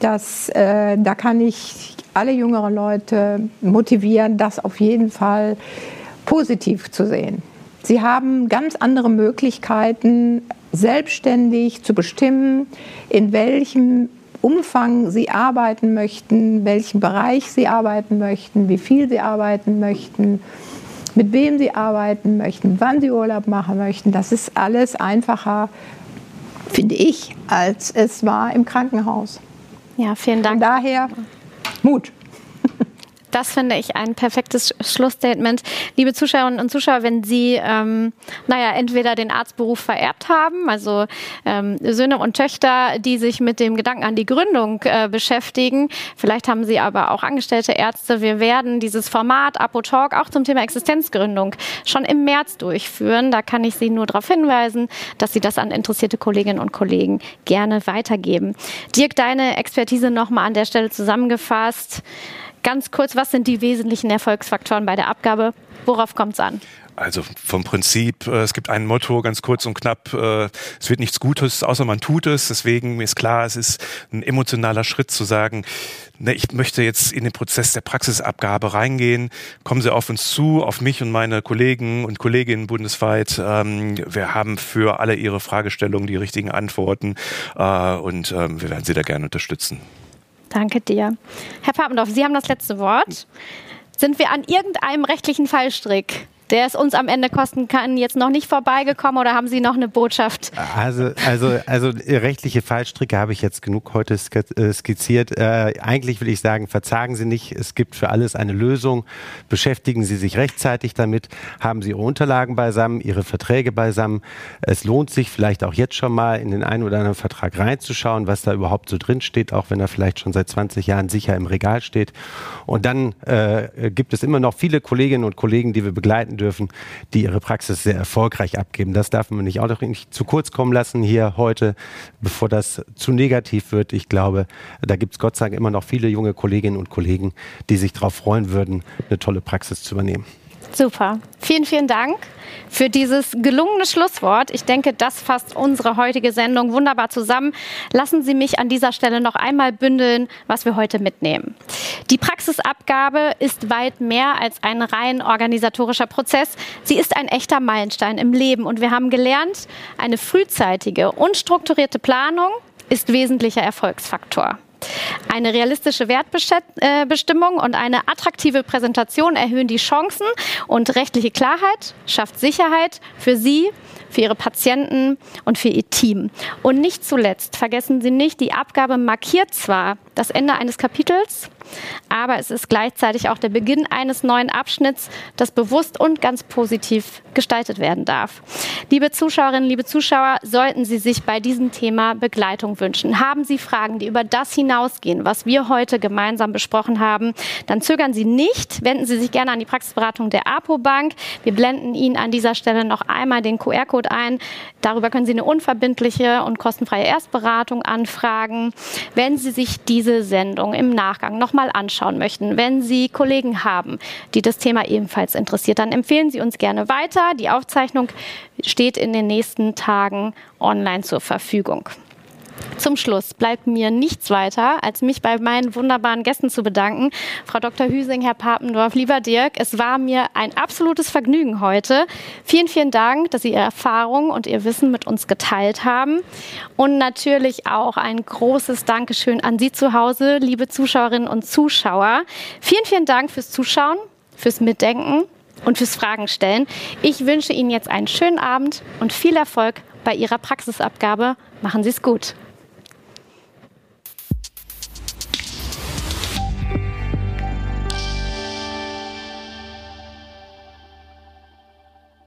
da kann ich alle jüngeren Leute motivieren, das auf jeden Fall positiv zu sehen. Sie haben ganz andere Möglichkeiten, selbstständig zu bestimmen, in welchem Umfang Sie arbeiten möchten, welchen Bereich Sie arbeiten möchten, wie viel Sie arbeiten möchten, mit wem Sie arbeiten möchten, wann Sie Urlaub machen möchten. Das ist alles einfacher, finde ich, als es war im Krankenhaus. Ja, vielen Dank. Von daher Mut. Das finde ich ein perfektes Schlussstatement. Liebe Zuschauerinnen und Zuschauer, wenn Sie entweder den Arztberuf vererbt haben, also Söhne und Töchter, die sich mit dem Gedanken an die Gründung beschäftigen, vielleicht haben Sie aber auch angestellte Ärzte. Wir werden dieses Format ApoTalk auch zum Thema Existenzgründung schon im März durchführen. Da kann ich Sie nur darauf hinweisen, dass Sie das an interessierte Kolleginnen und Kollegen gerne weitergeben. Dirk, deine Expertise nochmal an der Stelle zusammengefasst. Ganz kurz, was sind die wesentlichen Erfolgsfaktoren bei der Abgabe? Worauf kommt es an? Also vom Prinzip, es gibt ein Motto, ganz kurz und knapp, es wird nichts Gutes, außer man tut es. Deswegen ist klar, es ist ein emotionaler Schritt zu sagen, ich möchte jetzt in den Prozess der Praxisabgabe reingehen. Kommen Sie auf uns zu, auf mich und meine Kollegen und Kolleginnen bundesweit. Wir haben für alle Ihre Fragestellungen die richtigen Antworten und wir werden Sie da gerne unterstützen. Danke dir. Herr Papendorf, Sie haben das letzte Wort. Sind wir an irgendeinem rechtlichen Fallstrick, der es uns am Ende kosten kann, jetzt noch nicht vorbeigekommen, oder haben Sie noch eine Botschaft? Also rechtliche Fallstricke habe ich jetzt genug heute skizziert. Eigentlich will ich sagen, verzagen Sie nicht. Es gibt für alles eine Lösung. Beschäftigen Sie sich rechtzeitig damit. Haben Sie Ihre Unterlagen beisammen, Ihre Verträge beisammen. Es lohnt sich vielleicht auch jetzt schon mal in den einen oder anderen Vertrag reinzuschauen, was da überhaupt so drin steht, auch wenn er vielleicht schon seit 20 Jahren sicher im Regal steht. Und dann gibt es immer noch viele Kolleginnen und Kollegen, die wir begleiten dürfen, die ihre Praxis sehr erfolgreich abgeben. Das darf man nicht zu kurz kommen lassen hier heute, bevor das zu negativ wird. Ich glaube, da gibt es Gott sei Dank immer noch viele junge Kolleginnen und Kollegen, die sich darauf freuen würden, eine tolle Praxis zu übernehmen. Super. Vielen, vielen Dank für dieses gelungene Schlusswort. Ich denke, das fasst unsere heutige Sendung wunderbar zusammen. Lassen Sie mich an dieser Stelle noch einmal bündeln, was wir heute mitnehmen. Die Praxisabgabe ist weit mehr als ein rein organisatorischer Prozess. Sie ist ein echter Meilenstein im Leben. Und wir haben gelernt, eine frühzeitige und strukturierte Planung ist wesentlicher Erfolgsfaktor. Eine realistische Wertbestimmung und eine attraktive Präsentation erhöhen die Chancen, und rechtliche Klarheit schafft Sicherheit für Sie, für Ihre Patienten und für Ihr Team. Und nicht zuletzt, vergessen Sie nicht, die Abgabe markiert zwar das Ende eines Kapitels, aber es ist gleichzeitig auch der Beginn eines neuen Abschnitts, das bewusst und ganz positiv gestaltet werden darf. Liebe Zuschauerinnen, liebe Zuschauer, sollten Sie sich bei diesem Thema Begleitung wünschen, haben Sie Fragen, die über das hinausgehen, was wir heute gemeinsam besprochen haben, dann zögern Sie nicht, wenden Sie sich gerne an die Praxisberatung der Apobank. Wir blenden Ihnen an dieser Stelle noch einmal den QR-Code ein. Darüber können Sie eine unverbindliche und kostenfreie Erstberatung anfragen. Wenn Sie sich diese Sendung im Nachgang nochmal anschauen möchten, wenn Sie Kollegen haben, die das Thema ebenfalls interessiert, dann empfehlen Sie uns gerne weiter. Die Aufzeichnung steht in den nächsten Tagen online zur Verfügung. Zum Schluss bleibt mir nichts weiter, als mich bei meinen wunderbaren Gästen zu bedanken. Frau Dr. Hüsing, Herr Papendorf, lieber Dirk, es war mir ein absolutes Vergnügen heute. Vielen, vielen Dank, dass Sie Ihre Erfahrungen und Ihr Wissen mit uns geteilt haben. Und natürlich auch ein großes Dankeschön an Sie zu Hause, liebe Zuschauerinnen und Zuschauer. Vielen, vielen Dank fürs Zuschauen, fürs Mitdenken und fürs Fragen stellen. Ich wünsche Ihnen jetzt einen schönen Abend und viel Erfolg bei Ihrer Praxisabgabe. Machen Sie es gut.